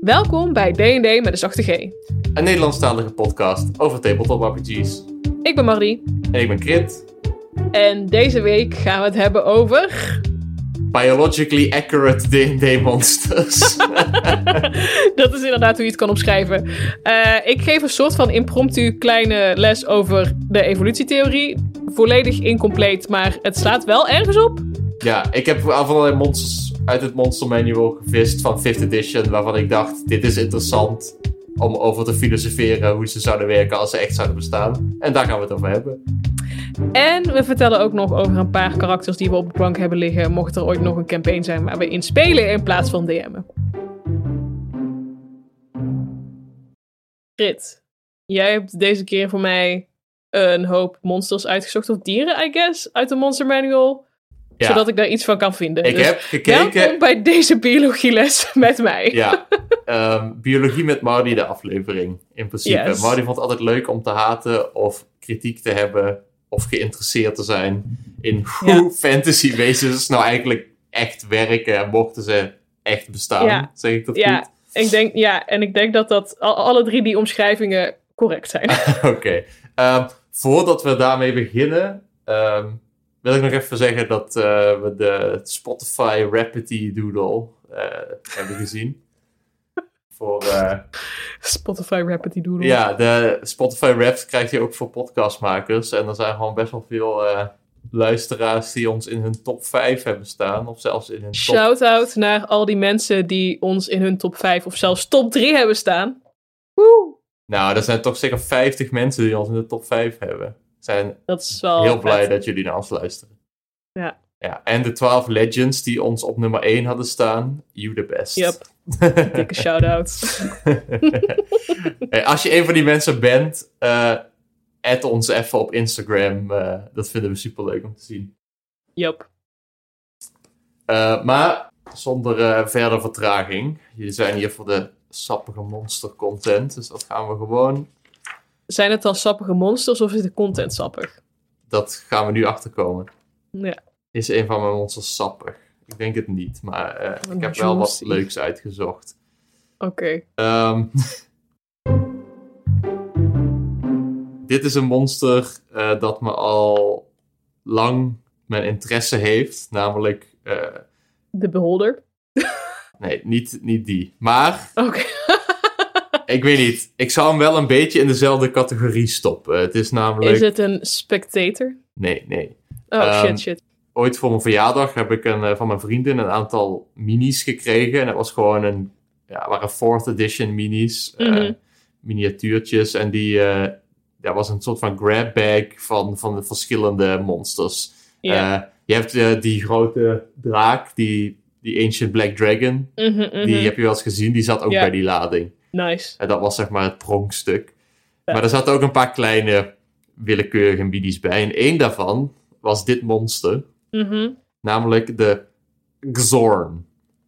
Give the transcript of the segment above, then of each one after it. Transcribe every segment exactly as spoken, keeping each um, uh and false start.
Welkom bij D en D met een zachte G. Een Nederlandstalige podcast over tabletop R P G's. Ik ben Mardi. En ik ben Krit. En deze week gaan we het hebben over... Biologically accurate D en D monsters. Dat is inderdaad hoe je het kan omschrijven. Uh, ik geef een soort van impromptu kleine les over de evolutietheorie. Volledig incompleet, maar het slaat wel ergens op. Ja, ik heb allerlei monsters uit het Monster Manual gevist van fifth edition, waarvan ik dacht, dit is interessant om over te filosoferen hoe ze zouden werken als ze echt zouden bestaan. En daar gaan we het over hebben. En we vertellen ook nog over een paar karakters die we op de plank hebben liggen, mocht er ooit nog een campaign zijn waar we in spelen in plaats van D M'en. Rit, jij hebt deze keer voor mij een hoop monsters uitgezocht, of dieren, I guess, uit de Monster Manual. Ja. Zodat ik daar iets van kan vinden. Ik dus heb gekeken... welkom bij deze biologieles met mij. Ja, um, biologie met Mardi, de aflevering, in principe. Yes. Mardi vond het altijd leuk om te haten of kritiek te hebben of geïnteresseerd te zijn in hoe ja. fantasy wezens nou eigenlijk echt werken en mochten ze echt bestaan. Ja. Zeg ik dat ja. goed? Ik denk, ja, en ik denk dat, dat alle drie die omschrijvingen correct zijn. Oké. Okay. Um, voordat we daarmee beginnen... Um, wil ik nog even zeggen dat uh, we de Spotify Rapidity Doodle uh, hebben gezien. Voor, uh, Spotify Rapidity Doodle. Ja, de Spotify Raps krijg je ook voor podcastmakers. En er zijn gewoon best wel veel uh, luisteraars die ons in hun top vijf hebben staan. Of zelfs in hun top... Shout-out naar al die mensen die ons in hun top vijf of zelfs top drie hebben staan. Woe! Nou, er zijn toch zeker vijftig mensen die ons in de top vijf hebben. Zijn dat is wel heel vet. blij dat jullie naar ons luisteren. Ja. Ja, en de twaalf legends die ons op nummer één hadden staan, you the best. Yep. Dikke shout-out. Hey, als je een van die mensen bent, uh, add ons even op Instagram. Uh, dat vinden we superleuk om te zien. Yep. Uh, maar zonder uh, verder vertraging. Jullie zijn hier voor de sappige monster content, dus dat gaan we gewoon... Zijn het dan sappige monsters of is de content sappig? Dat gaan we nu achterkomen. Ja. Is een van mijn monsters sappig? Ik denk het niet, maar uh, ik heb wel wat leuks uitgezocht. Oké. Okay. Um, dit is een monster uh, dat me al lang mijn interesse heeft, namelijk... Uh, de Beholder? Nee, niet, niet die. Maar... Oké. Okay. Ik weet niet. Ik zou hem wel een beetje in dezelfde categorie stoppen. Het is namelijk... Is het een spectator? Nee, nee. Oh, um, shit, shit. Ooit voor mijn verjaardag heb ik een, uh, van mijn vrienden een aantal minis gekregen. En dat was gewoon een... Ja, waren fourth edition minis. Mm-hmm. Uh, miniatuurtjes. En die... Uh, dat was een soort van grab bag van, van de verschillende monsters. Yeah. Uh, je hebt uh, die grote draak, die, die Ancient Black Dragon. Mm-hmm, mm-hmm. Die heb je wel eens gezien. Die zat ook yeah. bij die lading. Nice. En dat was zeg maar het pronkstuk. Ja. Maar er zaten ook een paar kleine willekeurige minis bij. En één daarvan was dit monster. Mm-hmm. Namelijk de Xorn.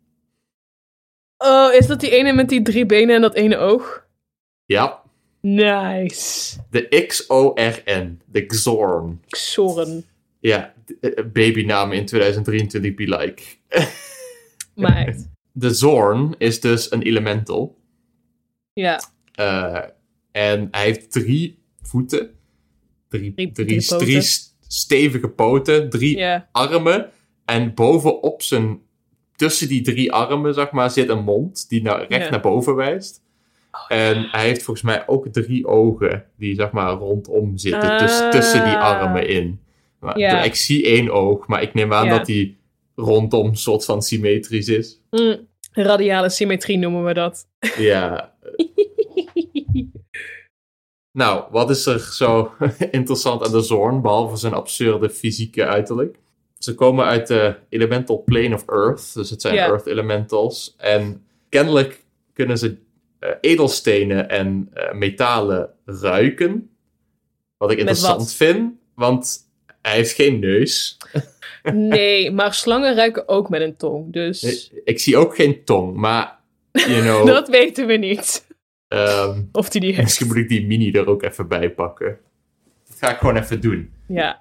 Oh, is dat die ene met die drie benen en dat ene oog? Ja. Nice. De X O R N. De Xorn. Xorn. Ja, babynaam in tweeduizend drieëntwintig be like. Maar echt. De Xorn is dus een elemental. Ja. Uh, en hij heeft drie voeten. Drie, drie, drie, drie, poten. drie stevige poten. Drie yeah. armen. En bovenop zijn... Tussen die drie armen, zeg maar, zit een mond die naar, recht yeah. naar boven wijst. Oh, en ja. hij heeft volgens mij ook drie ogen die, zeg maar, rondom zitten. Uh, tuss, tussen die armen in. Maar, yeah. Ik zie één oog, maar ik neem aan yeah. dat die rondom soort van symmetrisch is. Mm. Radiale symmetrie noemen we dat. Ja. Nou, wat is er zo interessant aan de Xorn, behalve zijn absurde fysieke uiterlijk? Ze komen uit de elemental plane of Earth, dus het zijn yeah. Earth elementals. En kennelijk kunnen ze uh, edelstenen en uh, metalen ruiken. Wat ik interessant wat? vind, want hij heeft geen neus. Nee, maar slangen ruiken ook met een tong, dus... Ik, ik zie ook geen tong, maar, you know... Dat weten we niet. Um, of die die heeft. Misschien moet ik die mini er ook even bij pakken. Dat ga ik gewoon even doen. Ja.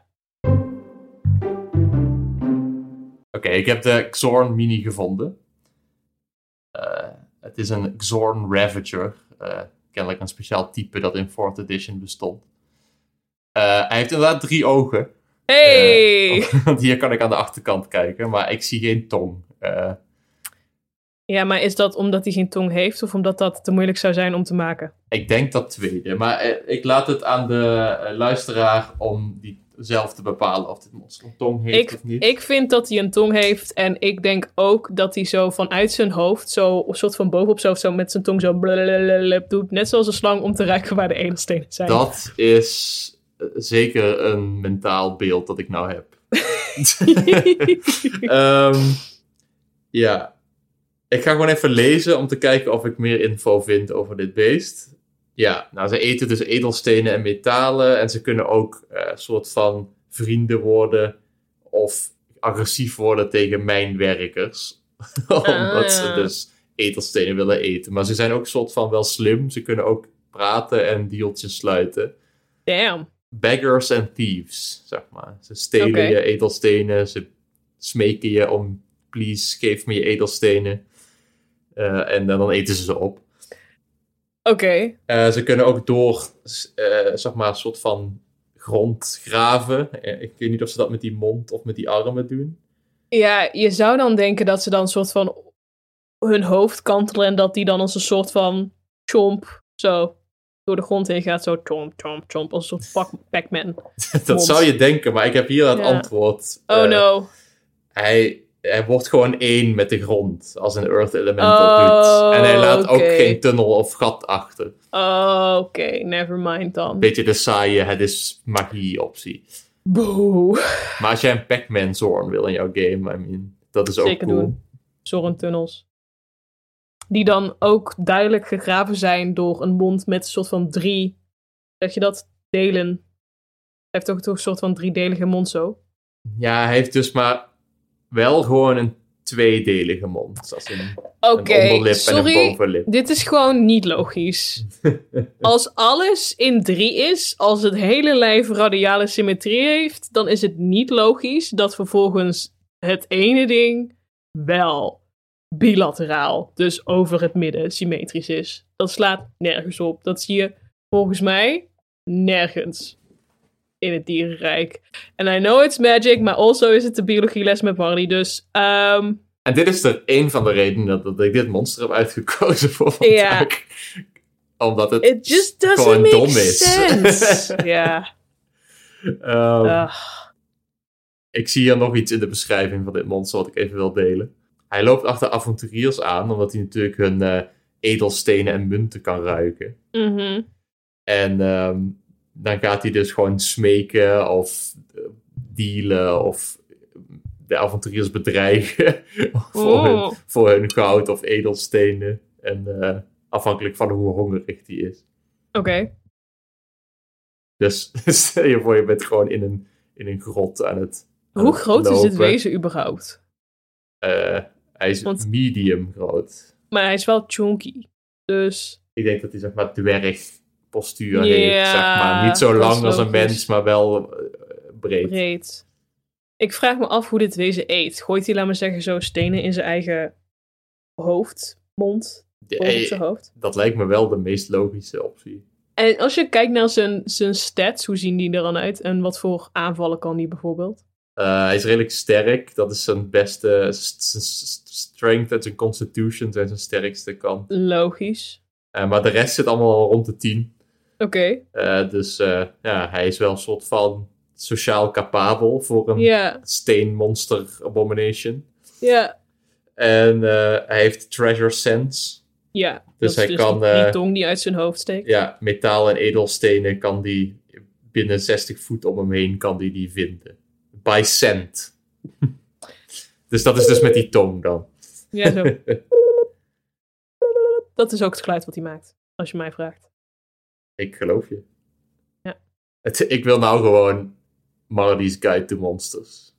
Oké, okay, ik heb de Xorn mini gevonden. Uh, het is een Xorn Ravager. Uh, kennelijk een speciaal type dat in fourth edition bestond. Uh, hij heeft inderdaad drie ogen. Hey! Uh, want hier kan ik aan de achterkant kijken, maar ik zie geen tong. Uh, ja, maar is dat omdat hij geen tong heeft of omdat dat te moeilijk zou zijn om te maken? Ik denk dat tweede, maar uh, ik laat het aan de uh, luisteraar om die zelf te bepalen of dit monster een tong heeft ik, of niet. Ik vind dat hij een tong heeft en ik denk ook dat hij zo vanuit zijn hoofd, zo een soort van bovenop zo, zo met zijn tong zo blablabla doet, net zoals een slang om te ruiken waar de edelstenen zijn. Dat is zeker een mentaal beeld dat ik nou heb. um, ja. Ik ga gewoon even lezen om te kijken of ik meer info vind over dit beest. Ja, nou, ze eten dus edelstenen en metalen. En ze kunnen ook een uh, soort van vrienden worden. Of agressief worden tegen mijnwerkers. Omdat ah. ze dus edelstenen willen eten. Maar ze zijn ook een soort van wel slim. Ze kunnen ook praten en dealtjes sluiten. Damn. Beggars and thieves, zeg maar. Ze stelen okay. je edelstenen. Ze smeken je om, please, geef me je edelstenen. Uh, en dan eten ze ze op. Oké. Okay. Uh, ze kunnen ook door, uh, zeg maar, een soort van grond graven. Uh, ik weet niet of ze dat met die mond of met die armen doen. Ja, je zou dan denken dat ze dan een soort van hun hoofd kantelen en dat die dan als een soort van chomp zo door de grond heen gaat. Zo chomp, chomp, chomp, als een soort Pac-Man. Dat mond. Zou je denken, maar ik heb hier het ja. antwoord. Oh uh, no. Hij... Hij wordt gewoon één met de grond, als een Earth Elemental oh, doet. En hij laat okay. ook geen tunnel of gat achter. Oh, oké. Okay. Never mind dan. Beetje de saaie, het is magie optie. Boe. Maar als jij een Pac-Man Zorn wil in jouw game, I mean, dat is Zeker ook cool. Doen. Zorn tunnels. Die dan ook duidelijk gegraven zijn door een mond met een soort van drie, zeg je dat, delen. Hij heeft ook toch een soort van driedelige mond zo. Ja, hij heeft dus maar... wel gewoon een tweedelige mond. Zoals een, okay, een onderlip sorry, en een bovenlip. Dit is gewoon niet logisch. Als alles in drie is, als het hele lijf radiale symmetrie heeft, dan is het niet logisch dat vervolgens het ene ding wel bilateraal, dus over het midden, symmetrisch is. Dat slaat nergens op. Dat zie je volgens mij nergens in het dierenrijk. En I know it's magic, maar also is het de biologieles met Marley, dus... Um... En dit is er één van de redenen dat, dat ik dit monster heb uitgekozen voor vandaag. Yeah. Omdat het It just gewoon make dom is. Ja. um, uh. Ik zie hier nog iets in de beschrijving van dit monster wat ik even wil delen. Hij loopt achter avonturiers aan, omdat hij natuurlijk hun uh, edelstenen en munten kan ruiken. Mm-hmm. En... Um, dan gaat hij dus gewoon smeken of dealen of de avonturiers bedreigen voor, hun, voor hun goud of edelstenen. En uh, afhankelijk van hoe hongerig die is. Oké. Okay. Dus stel je voor, je bent gewoon in een, in een grot aan het Hoe aan groot het is dit wezen überhaupt? Uh, hij is Want... medium groot. Maar hij is wel chunky. Dus... Ik denk dat hij, zeg maar, dwerg... postuur yeah, heeft, zeg maar. Niet zo lang als een mens, maar wel uh, breed. breed. Ik vraag me af hoe dit wezen eet. Gooit hij, laat maar zeggen, zo stenen in zijn eigen hoofd, mond, boven ja, zijn hoofd? Dat lijkt me wel de meest logische optie. En als je kijkt naar zijn, zijn stats, hoe zien die er dan uit? En wat voor aanvallen kan die bijvoorbeeld? Uh, hij is redelijk sterk. Dat is zijn beste... Zijn strength en zijn constitution zijn zijn sterkste kant. Logisch. Uh, maar de rest zit allemaal rond de tien. Oké. Okay. Uh, dus uh, ja, hij is wel een soort van sociaal capabel voor een yeah. steenmonster abomination. Ja. Yeah. En uh, hij heeft treasure sense. Ja, yeah, dus dat hij is dus kan, die, uh, die tong die uit zijn hoofd steekt. Ja, metaal en edelstenen kan die binnen zestig voet om hem heen kan die, die vinden. By scent. Dus dat is dus met die tong dan. Ja, zo. Dat is ook het geluid wat hij maakt, als je mij vraagt. Ik geloof je. Ja. Het, ik wil nou gewoon Marley's Guide to Monsters.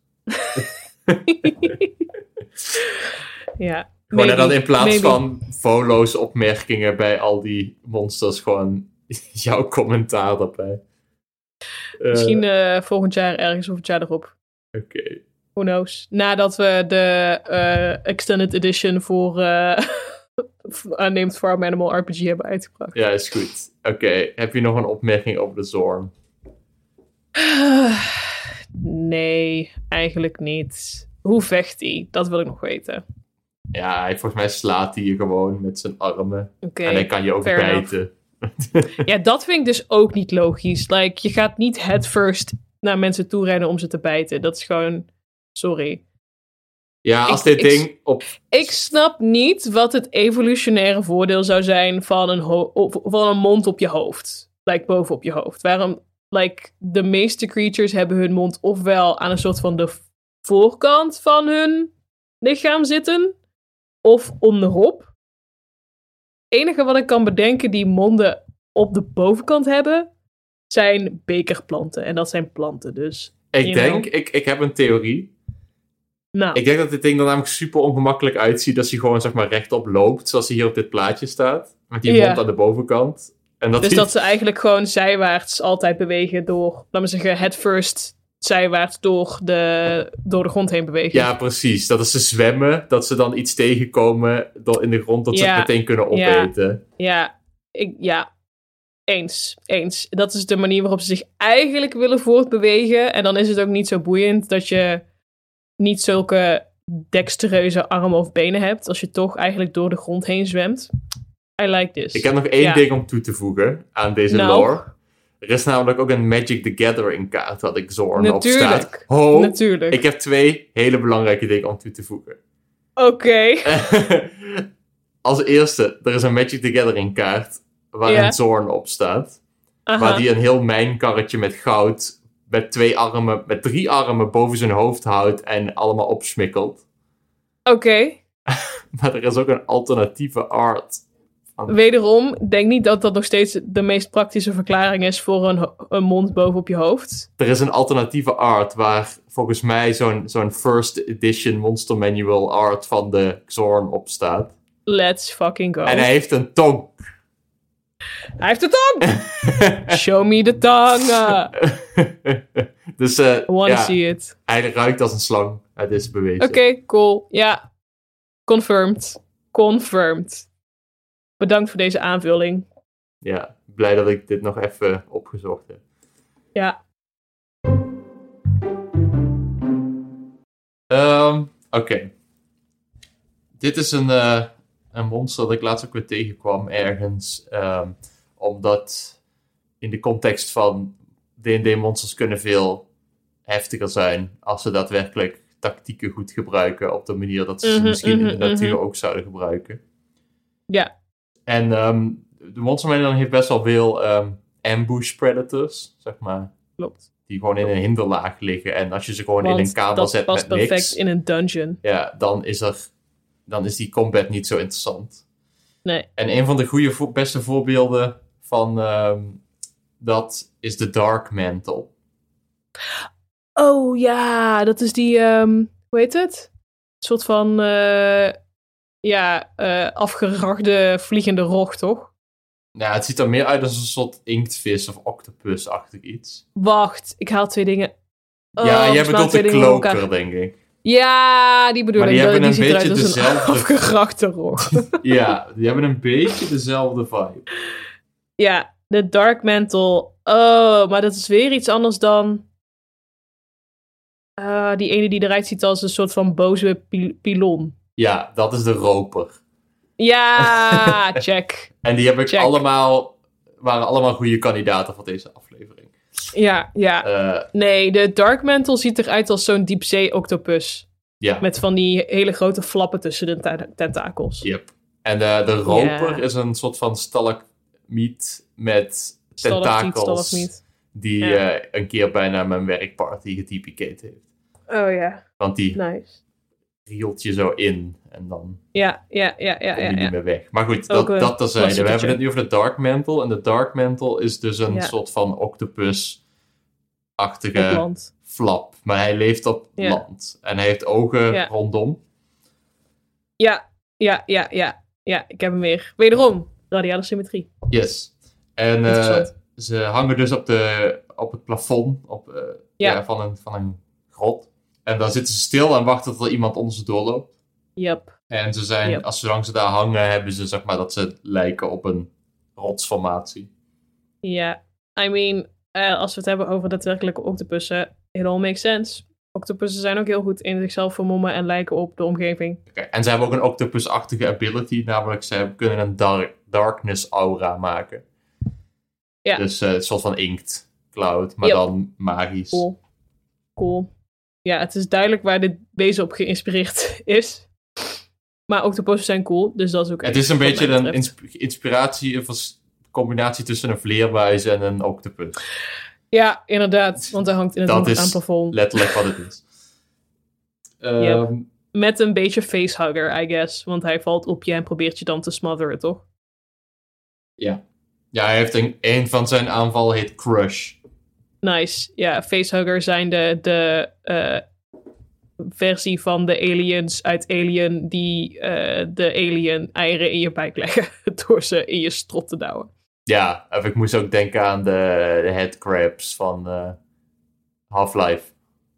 Ja. Gewoon en dan in plaats maybe. van Volo's opmerkingen bij al die monsters, gewoon jouw commentaar daarbij. Misschien uh, volgend jaar ergens of het jaar erop. Oké. Okay. Who knows. Nadat we de uh, Extended Edition voor uh, Unnamed Farm Animal R P G hebben uitgebracht. Ja, is goed. Oké, okay. Heb je nog een opmerking over de Zorn? Nee, eigenlijk niet. Hoe vecht hij? Dat wil ik nog weten. Ja, hij, volgens mij slaat hij je gewoon met zijn armen. Okay, en hij kan je ook bijten. Ja, dat vind ik dus ook niet logisch. Like, je gaat niet headfirst naar mensen toe rennen om ze te bijten. Dat is gewoon... Sorry. Ja, als ik, dit ik, ding op... Ik snap niet wat het evolutionaire voordeel zou zijn van een, ho- van een mond op je hoofd. Like, boven op je hoofd. Waarom... Like, de meeste creatures hebben hun mond ofwel aan een soort van de voorkant van hun lichaam zitten, of onderop. Het enige wat ik kan bedenken die monden op de bovenkant hebben, zijn bekerplanten. En dat zijn planten, dus... Ik denk, ik, ik heb een theorie. Nou. Ik denk dat dit ding er namelijk super ongemakkelijk uitziet als hij gewoon, zeg maar, rechtop loopt, zoals hij hier op dit plaatje staat. Met die ja. mond aan de bovenkant. En dat dus die... dat ze eigenlijk gewoon zijwaarts altijd bewegen door, laten we zeggen, head first zijwaarts door de, door de grond heen bewegen. Ja, precies. Dat als ze zwemmen, dat ze dan iets tegenkomen in de grond, dat ja. ze het meteen kunnen opeten. Ja, ja. Ik, ja. Eens, eens. Dat is de manier waarop ze zich eigenlijk willen voortbewegen. En dan is het ook niet zo boeiend dat je niet zulke dextereuze armen of benen hebt, als je toch eigenlijk door de grond heen zwemt. I like this. Ik heb nog één ja. ding om toe te voegen aan deze nou. lore. Er is namelijk ook een Magic the Gathering kaart wat ik Zorn Natuurlijk. op staat. Ho, Natuurlijk. Ik heb twee hele belangrijke dingen om toe te voegen. Oké. Okay. Als eerste, er is een Magic the Gathering kaart waar ja. een Zorn op staat. Aha. Waar die een heel mijnkarretje met goud met twee armen, met drie armen boven zijn hoofd houdt en allemaal opsmikkelt. Oké. Okay. Maar er is ook een alternatieve art. Van... Wederom, denk niet dat dat nog steeds de meest praktische verklaring is voor een, ho- een mond boven op je hoofd. Er is een alternatieve art waar volgens mij zo'n, zo'n first edition Monster Manual art van de Zorn op staat. Let's fucking go. En hij heeft een tong. Hij heeft een tong! Show me the tongue! dus uh, I wanna ja, see it. Hij ruikt als een slang. Het is bewezen. Oké, okay, cool. Ja. Confirmed. Confirmed. Bedankt voor deze aanvulling. Ja, blij dat ik dit nog even opgezocht heb. Ja. Um, Oké. Okay. Dit is een, uh, een monster dat ik laatst ook weer tegenkwam ergens. Um, omdat in de context van D en D-monsters kunnen veel heftiger zijn als ze daadwerkelijk tactieken goed gebruiken op de manier dat ze mm-hmm, ze misschien mm-hmm, in de natuur mm-hmm. ook zouden gebruiken. Ja. En um, de Monster Manual heeft best wel veel um, ambush predators, zeg maar. Klopt. Die gewoon in een hinderlaag liggen. En als je ze gewoon Want in een kamer zet met niks... dat past perfect in een dungeon. Ja, dan is, er, dan is die combat niet zo interessant. Nee. En een van de goede, vo- beste voorbeelden van um, dat is de Dark Mantle. Oh ja, dat is die... Um, hoe heet het? Een soort van... Uh, ja, uh, afgerachte vliegende rog, toch? Nou, het ziet er meer uit als een soort inktvis of octopus-achtig iets. Wacht, ik haal twee dingen... Oh, ja, jij bedoelt de kloker, denk ik. Ja, die bedoel maar ik. Die hebben die een ziet beetje eruit als dezelfde... een afgerachte rog. Ja, die hebben een beetje dezelfde vibe. Ja, de Dark Mantle. Oh, maar dat is weer iets anders dan... Uh, die ene die eruit ziet als een soort van boze pil- pilon. Ja, dat is de roper. Ja, check. En die heb ik check. allemaal... waren allemaal goede kandidaten voor deze aflevering. Ja, ja. Uh, nee, de Dark Mantle ziet eruit als zo'n diepzee-octopus. Ja. Met van die hele grote flappen tussen de t- tentakels. Yep. En de, de roper yeah. is een soort van stalagmiet met tentakels. Stalagmiet. Die ja. uh, een keer bijna mijn werkparty getypiceerd heeft. Oh ja. Want die nice. rielt je zo in en dan ja, ja, ja, ja, kom je ja, niet ja. meer weg. Maar goed, dat, uh, dat terzijde. We hebben het nu over de Dark Mantle. En de Dark Mantle is dus een ja. soort van octopus-achtige flap. Maar hij leeft op ja. land. En hij heeft ogen ja. rondom. Ja, ja, ja, ja. Ja, ik heb hem weer. Wederom, radiale symmetrie. Yes. En uh, ze hangen dus op, de, op het plafond op, uh, ja. Ja, van, een, van een grot. En dan zitten ze stil en wachten tot er iemand onder ze doorloopt. Yep. En ze zijn, yep. als zolang ze daar hangen, hebben ze zeg maar dat ze lijken op een rotsformatie. Ja, I mean, uh, als we het hebben over daadwerkelijke octopussen, it all makes sense. Octopussen zijn ook heel goed in zichzelf vermommen en lijken op de omgeving. Okay. En ze hebben ook een octopusachtige ability, namelijk ze kunnen een dark, darkness aura maken. Ja. Dus uh, een soort van inkt cloud, maar yep. dan magisch. Cool. Cool. Ja, het is duidelijk waar dit wezen op geïnspireerd is. Maar octopussen zijn cool, dus dat is ook... Het is een beetje een insp- inspiratie, een combinatie tussen een vleermuis en een octopus. Ja, inderdaad, want hij hangt in het aan het plafond. Dat is letterlijk wat het is. um, yep. Met een beetje facehugger, I guess. Want hij valt op je en probeert je dan te smotheren, toch? Ja. Ja, hij heeft een, een van zijn aanvallen heet Crush. Nice. Ja, facehugger zijn de, de uh, versie van de aliens uit Alien die uh, de alien eieren in je buik leggen door ze in je strot te douwen. Ja, of ik moest ook denken aan de, de headcrabs van uh, Half-Life.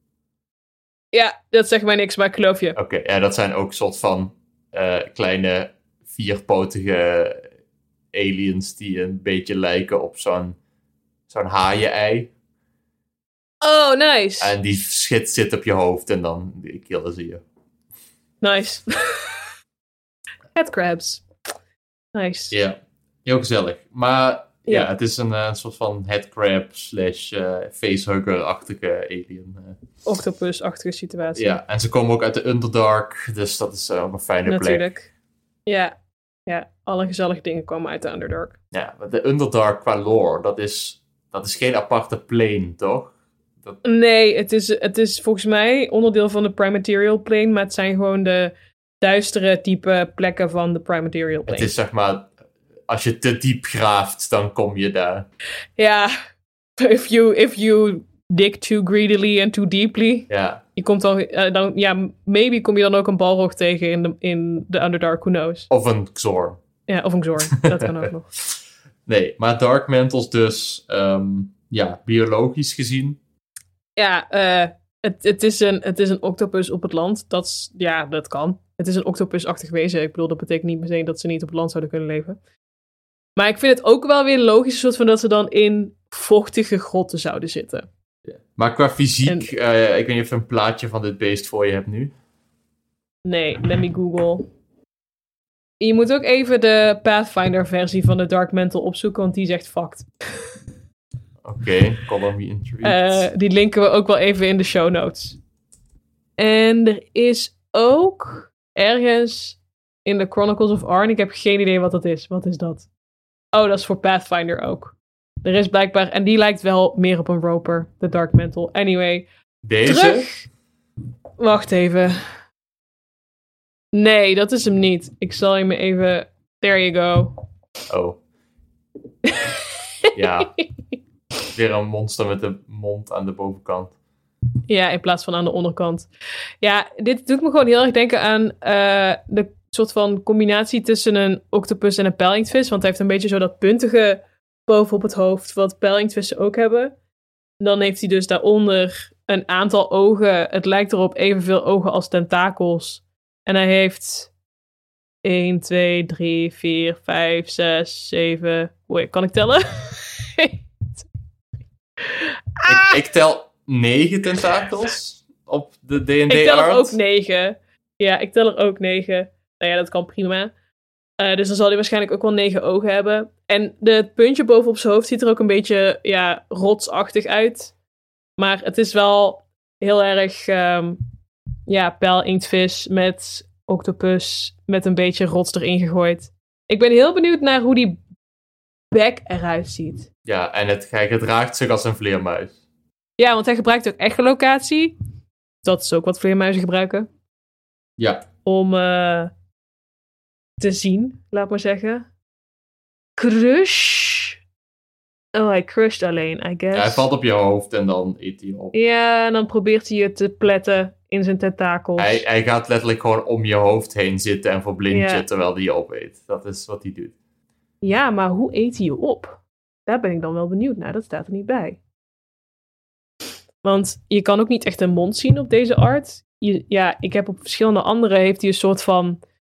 Ja, dat zegt mij niks, maar ik geloof je. Oké, okay, ja, dat zijn ook soort van uh, kleine vierpotige aliens die een beetje lijken op zo'n, zo'n haaien-ei. Oh, nice. En die schit zit op je hoofd en dan killen ze je. Nice. Headcrabs. Nice. Ja, heel gezellig. Maar ja, ja het is een, een soort van headcrab slash uh, facehugger-achtige alien. Uh. Octopus-achtige situatie. Ja, en ze komen ook uit de Underdark, dus dat is uh, ook een fijne Natuurlijk. plek. Natuurlijk. Ja. Ja, alle gezellige dingen komen uit de Underdark. Ja, maar de Underdark qua lore, dat is, dat is geen aparte plane, toch? Dat... Nee, het is, het is volgens mij onderdeel van de Prime Material Plane, maar het zijn gewoon de duistere type plekken van de Prime Material Plane. Het is zeg maar, als je te diep graaft, dan kom je daar. Ja, if you, if you dig too greedily and too deeply. Ja. Je komt dan, uh, dan, ja, maybe kom je dan ook een balrog tegen in de, in de Underdark, who knows. Of een Xor. Ja, of een Xor, dat kan ook nog. Nee, maar Dark Mantles dus, um, ja, biologisch gezien. Ja, uh, het, het, is een, het is een octopus op het land. Dat, ja, dat kan. Het is een octopusachtig wezen. Ik bedoel, dat betekent niet meteen dat ze niet op het land zouden kunnen leven. Maar ik vind het ook wel weer logisch, soort van dat ze dan in vochtige grotten zouden zitten. Ja. Maar qua fysiek, en, uh, ik weet niet of je een plaatje van dit beest voor je hebt nu. Nee, let me Google. Je moet ook even de Pathfinder-versie van de Dark Mantle opzoeken, want die is echt fucked. Oké, okay, color me intrigued. Uh, die linken we ook wel even in de show notes. En er is ook ergens in de Chronicles of Arn, ik heb geen idee wat dat is. Wat is dat? Oh, dat is voor Pathfinder ook. Er is blijkbaar, en die lijkt wel meer op een roper, de Dark Mantle. Anyway. Deze? Terug. Wacht even. Nee, dat is hem niet. Ik zal hem even... There you go. Oh. Ja. Weer een monster met de mond aan de bovenkant. Ja, in plaats van aan de onderkant. Ja, dit doet me gewoon heel erg denken aan uh, de soort van combinatie tussen een octopus en een pijlinktvis. Want hij heeft een beetje zo dat puntige bovenop het hoofd, wat pijlinktvissen ook hebben. Dan heeft hij dus daaronder een aantal ogen. Het lijkt erop evenveel ogen als tentakels. En hij heeft één, twee, drie, vier, vijf, zes, zeven... Wait, kan ik tellen? ah! ik, ik tel negen tentakels op de D en D-art. Ik tel er ook negen. Ja, ik tel er ook negen. Nou ja, dat kan prima. Uh, dus dan zal hij waarschijnlijk ook wel negen ogen hebben. En de, het puntje bovenop zijn hoofd ziet er ook een beetje ja, rotsachtig uit. Maar het is wel heel erg... Um, ja, pijlinktvis met octopus met een beetje rots erin gegooid. Ik ben heel benieuwd naar hoe die bek eruit ziet. Ja, en het, hij gedraagt zich als een vleermuis. Ja, want hij gebruikt ook echolocatie. Dat is ook wat vleermuizen gebruiken. Ja. Om uh, te zien, laat maar zeggen. Crush. Oh, hij crusht alleen, I guess. Ja, hij valt op je hoofd en dan eet hij op. Ja, en dan probeert hij je te pletten in zijn tentakels. Hij, hij gaat letterlijk gewoon om je hoofd heen zitten en verblind je ja. terwijl hij je opeet. Dat is wat hij doet. Ja, maar hoe eet hij je op? Daar ben ik dan wel benieuwd naar. Dat staat er niet bij. Want je kan ook niet echt een mond zien op deze art. Je, ja, ik heb op verschillende andere heeft hij een soort van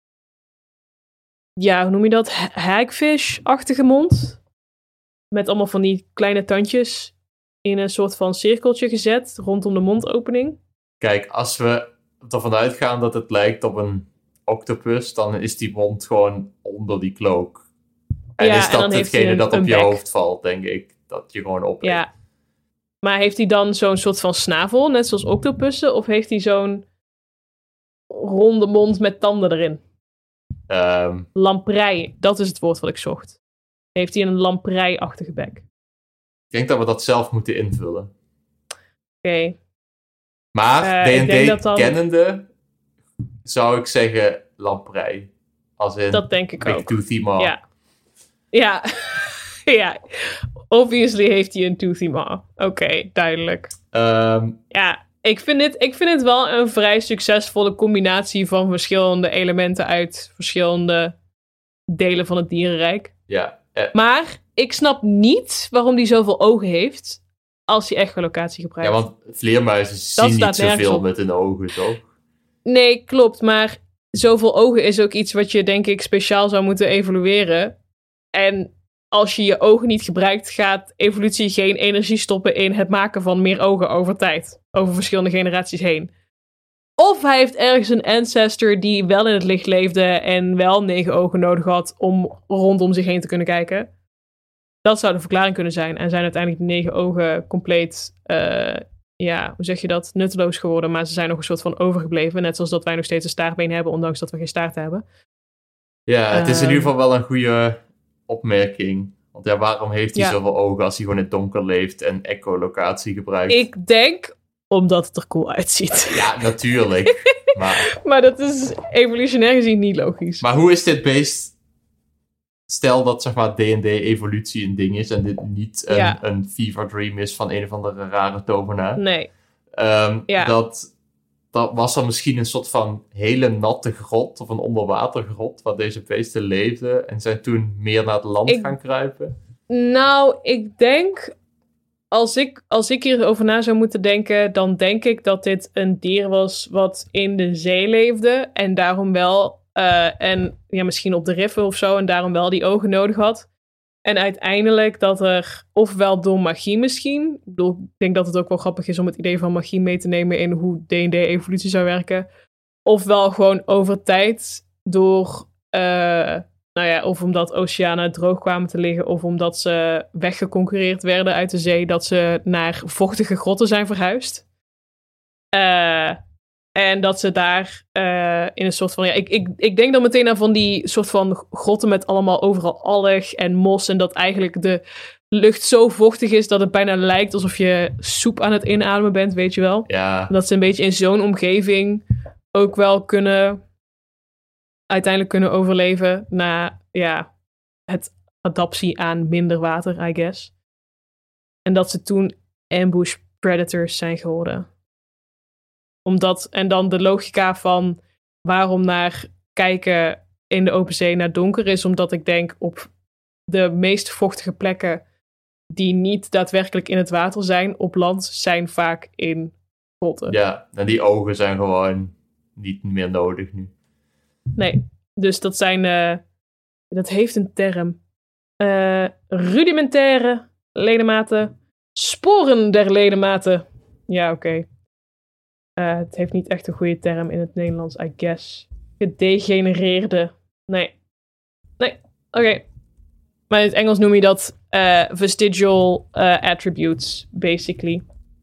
ja, hoe noem je dat? Hagfish-achtige mond. Met allemaal van die kleine tandjes in een soort van cirkeltje gezet rondom de mondopening. Kijk, als we ervan uitgaan dat het lijkt op een octopus, dan is die mond gewoon onder die cloak. En ja, is dat en hetgene een, dat op een je bek. hoofd valt, denk ik. Dat je gewoon op. Ja. Maar heeft hij dan zo'n soort van snavel, net zoals octopussen? Of heeft hij zo'n ronde mond met tanden erin? Um, Lamprei, dat is het woord wat ik zocht. Heeft hij een lamprei-achtige bek? Ik denk dat we dat zelf moeten invullen. Oké. Okay. Maar uh, D en D dan... kennende zou ik zeggen lamprei. Als in dat denk ik Big ook. Toothy Maw. Ja. Ja. Ja. Obviously heeft hij een Toothy Maw. Oké, okay, duidelijk. Um, ja, ik vind, dit, ik vind het wel een vrij succesvolle combinatie van verschillende elementen uit verschillende delen van het dierenrijk. Ja. Uh, maar ik snap niet waarom hij zoveel ogen heeft als hij echolocatie gebruikt. Ja, want vleermuizen zien niet zoveel met hun ogen, toch? Nee, klopt. Maar zoveel ogen is ook iets wat je, denk ik, speciaal zou moeten evalueren. En als je je ogen niet gebruikt, gaat evolutie geen energie stoppen in het maken van meer ogen over tijd. Over verschillende generaties heen. Of hij heeft ergens een ancestor die wel in het licht leefde en wel negen ogen nodig had om rondom zich heen te kunnen kijken. Dat zou de verklaring kunnen zijn. En zijn uiteindelijk de negen ogen compleet, uh, ja, hoe zeg je dat, nutteloos geworden. Maar ze zijn nog een soort van overgebleven. Net zoals dat wij nog steeds een staartbeen hebben, ondanks dat we geen staart hebben. Ja, het is in ieder geval wel een goede opmerking. Want ja, waarom heeft hij ja. zoveel ogen als hij gewoon in het donker leeft en echolocatie gebruikt? Ik denk omdat het er cool uitziet. Ja, natuurlijk. maar... maar dat is evolutionair gezien niet logisch. Maar hoe is dit beest... Stel dat zeg maar D en D-evolutie een ding is en dit niet een, ja. een fever dream is van een of andere rare tovenaar. Nee. Um, ja. dat, dat was dan misschien een soort van hele natte grot of een onderwatergrot waar deze beesten leefden en zijn toen meer naar het land ik, gaan kruipen. Nou, ik denk, als ik, als ik hierover na zou moeten denken, dan denk ik dat dit een dier was wat in de zee leefde en daarom wel... Uh, en ja, misschien op de riffen of zo. En daarom wel die ogen nodig had. En uiteindelijk dat er... Ofwel door magie misschien. Ik bedoel, ik denk dat het ook wel grappig is om het idee van magie mee te nemen in hoe D en D-evolutie zou werken. Ofwel gewoon over tijd door... Uh, nou ja, of omdat oceanen droog kwamen te liggen. Of omdat ze weggeconcurreerd werden uit de zee. Dat ze naar vochtige grotten zijn verhuisd. Eh... Uh, En dat ze daar uh, in een soort van... Ja, ik, ik, ik denk dan meteen aan van die soort van grotten met allemaal overal alg en mos. En dat eigenlijk de lucht zo vochtig is dat het bijna lijkt alsof je soep aan het inademen bent, weet je wel. Ja. Dat ze een beetje in zo'n omgeving ook wel kunnen... uiteindelijk kunnen overleven na ja, het adaptie aan minder water, I guess. En dat ze toen ambush predators zijn geworden. Omdat, en dan de logica van waarom naar kijken in de open zee naar donker is, omdat ik denk op de meest vochtige plekken die niet daadwerkelijk in het water zijn, op land, zijn vaak in grotten. Ja, en die ogen zijn gewoon niet meer nodig nu. Nee, dus dat zijn, uh, dat heeft een term. Uh, rudimentaire ledematen, sporen der ledematen. Ja, oké. Okay. Uh, het heeft niet echt een goede term in het Nederlands, I guess. Gedegenereerde. Nee. Nee, oké. Okay. Maar in het Engels noem je dat uh, vestigial uh, attributes, basically.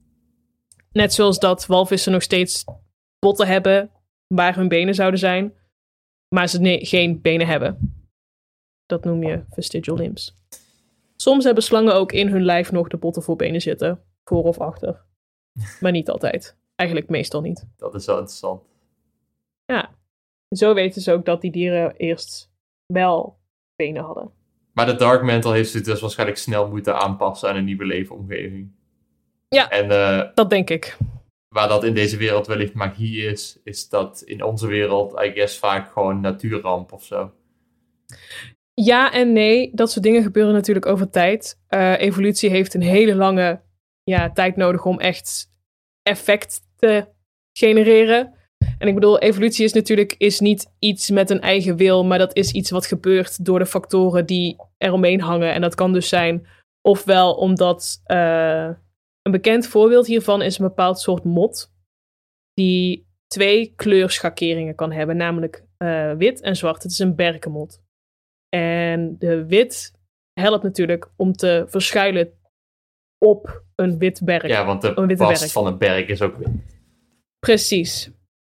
Net zoals dat walvissen nog steeds botten hebben waar hun benen zouden zijn, maar ze ne- geen benen hebben. Dat noem je vestigial limbs. Soms hebben slangen ook in hun lijf nog de botten voor benen zitten. Voor of achter. Maar niet altijd. Eigenlijk meestal niet. Dat is wel interessant. Ja. Zo weten ze ook dat die dieren eerst wel benen hadden. Maar de Dark Mantle heeft zich dus waarschijnlijk snel moeten aanpassen aan een nieuwe leefomgeving. Ja, en, uh, dat denk ik. Waar dat in deze wereld wellicht magie is, is dat in onze wereld, I guess, vaak gewoon natuurramp of zo. Ja en nee, dat soort dingen gebeuren natuurlijk over tijd. Uh, evolutie heeft een hele lange ja, tijd nodig om echt effect te genereren. En ik bedoel, evolutie is natuurlijk is niet iets met een eigen wil, maar dat is iets wat gebeurt door de factoren die eromheen hangen. En dat kan dus zijn, ofwel omdat uh, een bekend voorbeeld hiervan is een bepaald soort mot, die twee kleurschakeringen kan hebben, namelijk uh, wit en zwart. Het is een berkenmot. En de wit helpt natuurlijk om te verschuilen op een wit berk. Ja, want de bast van een berk is ook wit. Precies.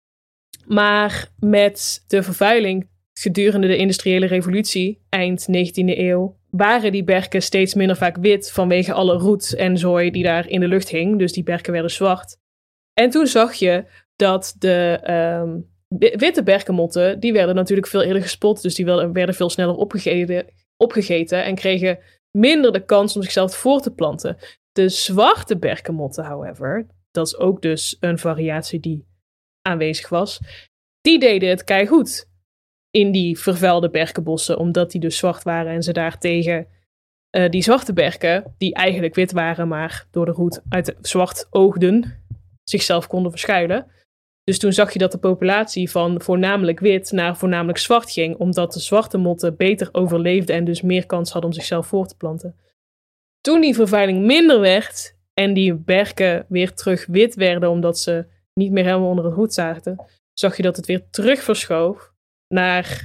Maar met de vervuiling gedurende de industriële revolutie, eind negentiende eeuw, waren die berken steeds minder vaak wit vanwege alle roet en zooi die daar in de lucht hing. Dus die berken werden zwart. En toen zag je dat de um, witte berkenmotten, die werden natuurlijk veel eerder gespot. Dus die werden veel sneller opgegeten, opgegeten en kregen minder de kans om zichzelf voor te planten. De zwarte berkenmotten, however, dat is ook dus een variatie die aanwezig was, die deden het keigoed in die vervuilde berkenbossen, omdat die dus zwart waren en ze daartegen uh, die zwarte berken, die eigenlijk wit waren, maar door de roet uit de zwart oogden, zichzelf konden verschuilen. Dus toen zag je dat de populatie van voornamelijk wit naar voornamelijk zwart ging, omdat de zwarte motten beter overleefden en dus meer kans hadden om zichzelf voor te planten. Toen die vervuiling minder werd en die berken weer terug wit werden, omdat ze niet meer helemaal onder het hoed zaten, zag je dat het weer terug verschoof naar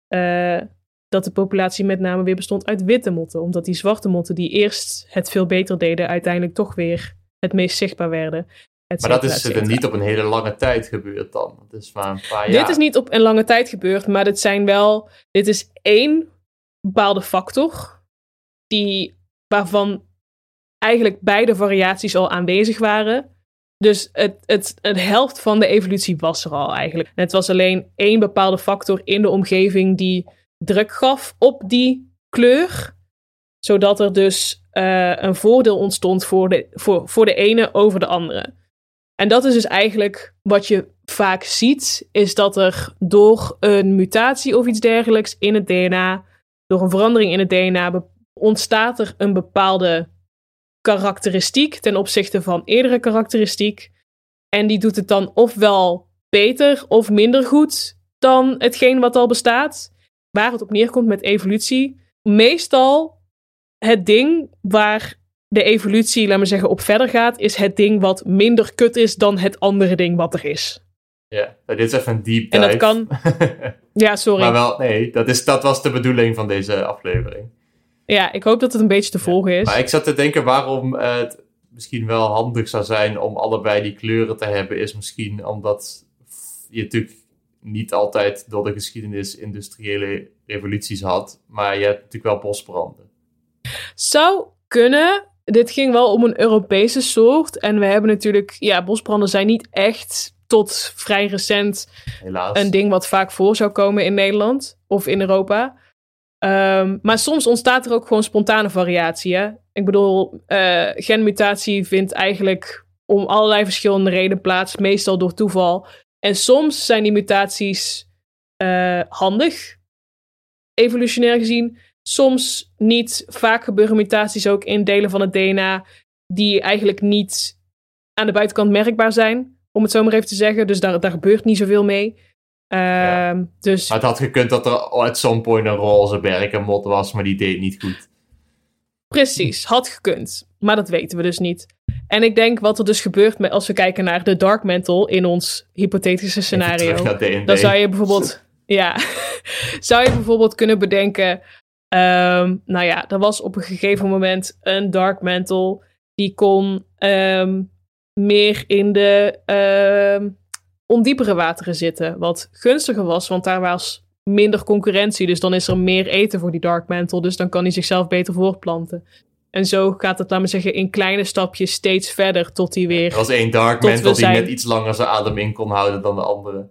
uh, dat de populatie met name weer bestond uit witte motten. Omdat die zwarte motten die eerst het veel beter deden, uiteindelijk toch weer het meest zichtbaar werden. Maar dat is er niet op een hele lange tijd gebeurd dan? Het is maar een paar jaar. Dit is niet op een lange tijd gebeurd, maar dit zijn wel, dit is één bepaalde factor die, waarvan eigenlijk beide variaties al aanwezig waren. Dus het, het, het helft van de evolutie was er al eigenlijk. En het was alleen één bepaalde factor in de omgeving die druk gaf op die kleur. Zodat er dus uh, een voordeel ontstond voor de, voor, voor de ene over de andere. En dat is dus eigenlijk wat je vaak ziet, is dat er door een mutatie of iets dergelijks in het D N A, door een verandering in het D N A, be- ontstaat er een bepaalde karakteristiek ten opzichte van eerdere karakteristiek. En die doet het dan ofwel beter of minder goed dan hetgeen wat al bestaat. Waar het op neerkomt met evolutie. Meestal het ding waar de evolutie, laat maar zeggen, op verder gaat, is het ding wat minder kut is dan het andere ding wat er is. Ja, dit is even een deep dive. En dat kan... Ja, sorry. Maar wel, nee, dat, is, dat was de bedoeling van deze aflevering. Ja, ik hoop dat het een beetje te volgen is. Maar ik zat te denken waarom het misschien wel handig zou zijn om allebei die kleuren te hebben, is misschien omdat je natuurlijk niet altijd door de geschiedenis industriële revoluties had, maar je hebt natuurlijk wel bosbranden. Zou kunnen. Dit ging wel om een Europese soort. En we hebben natuurlijk... Ja, bosbranden zijn niet echt tot vrij recent Helaas. Een ding wat vaak voor zou komen in Nederland. Of in Europa. Um, maar soms ontstaat er ook gewoon spontane variatie. Hè? Ik bedoel, uh, genmutatie vindt eigenlijk om allerlei verschillende redenen plaats. Meestal door toeval. En soms zijn die mutaties uh, handig. Evolutionair gezien. Soms niet. Vaak gebeuren mutaties ook in delen van het D N A die eigenlijk niet aan de buitenkant merkbaar zijn, om het zo maar even te zeggen. Dus daar, daar gebeurt niet zoveel mee. Uh, ja. dus... Maar het had gekund dat er at some point een roze berkenmot was, maar die deed niet goed. Precies, had gekund. Maar dat weten we dus niet. En ik denk wat er dus gebeurt met, als we kijken naar de Dark Mantle in ons hypothetische scenario. Dan zou je bijvoorbeeld... ja, zou je bijvoorbeeld kunnen bedenken... Um, nou ja, er was op een gegeven moment een Dark Mantle die kon um, meer in de um, ondiepere wateren zitten. Wat gunstiger was, want daar was minder concurrentie. Dus dan is er meer eten voor die Dark Mantle. Dus dan kan hij zichzelf beter voortplanten. En zo gaat het, laat maar zeggen, in kleine stapjes steeds verder tot hij weer... Er was één Dark Mantle die zijn... net iets langer zijn adem in kon houden dan de andere.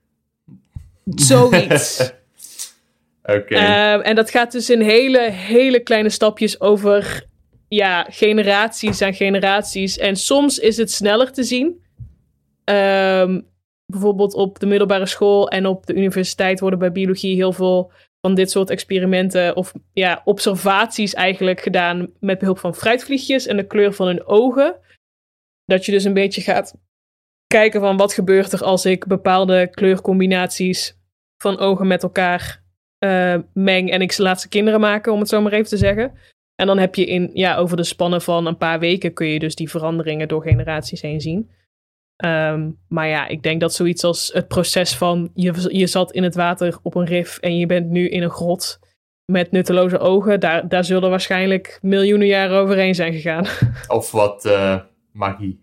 Zoiets. Oké. Okay. Um, en dat gaat dus in hele, hele kleine stapjes over ja, generaties aan generaties. En soms is het sneller te zien. Um, bijvoorbeeld op de middelbare school en op de universiteit worden bij biologie heel veel van dit soort experimenten of ja, observaties eigenlijk gedaan met behulp van fruitvliegjes en de kleur van hun ogen. Dat je dus een beetje gaat kijken van wat gebeurt er als ik bepaalde kleurcombinaties van ogen met elkaar uh, meng en ik laat ze kinderen maken, om het zo maar even te zeggen. En dan heb je in, ja, over de spannen van een paar weken kun je dus die veranderingen door generaties heen zien. Um, maar ja, ik denk dat zoiets als het proces van je, je zat in het water op een rif en je bent nu in een grot met nutteloze ogen, daar, daar zullen waarschijnlijk miljoenen jaren overheen zijn gegaan. Of wat uh, magie.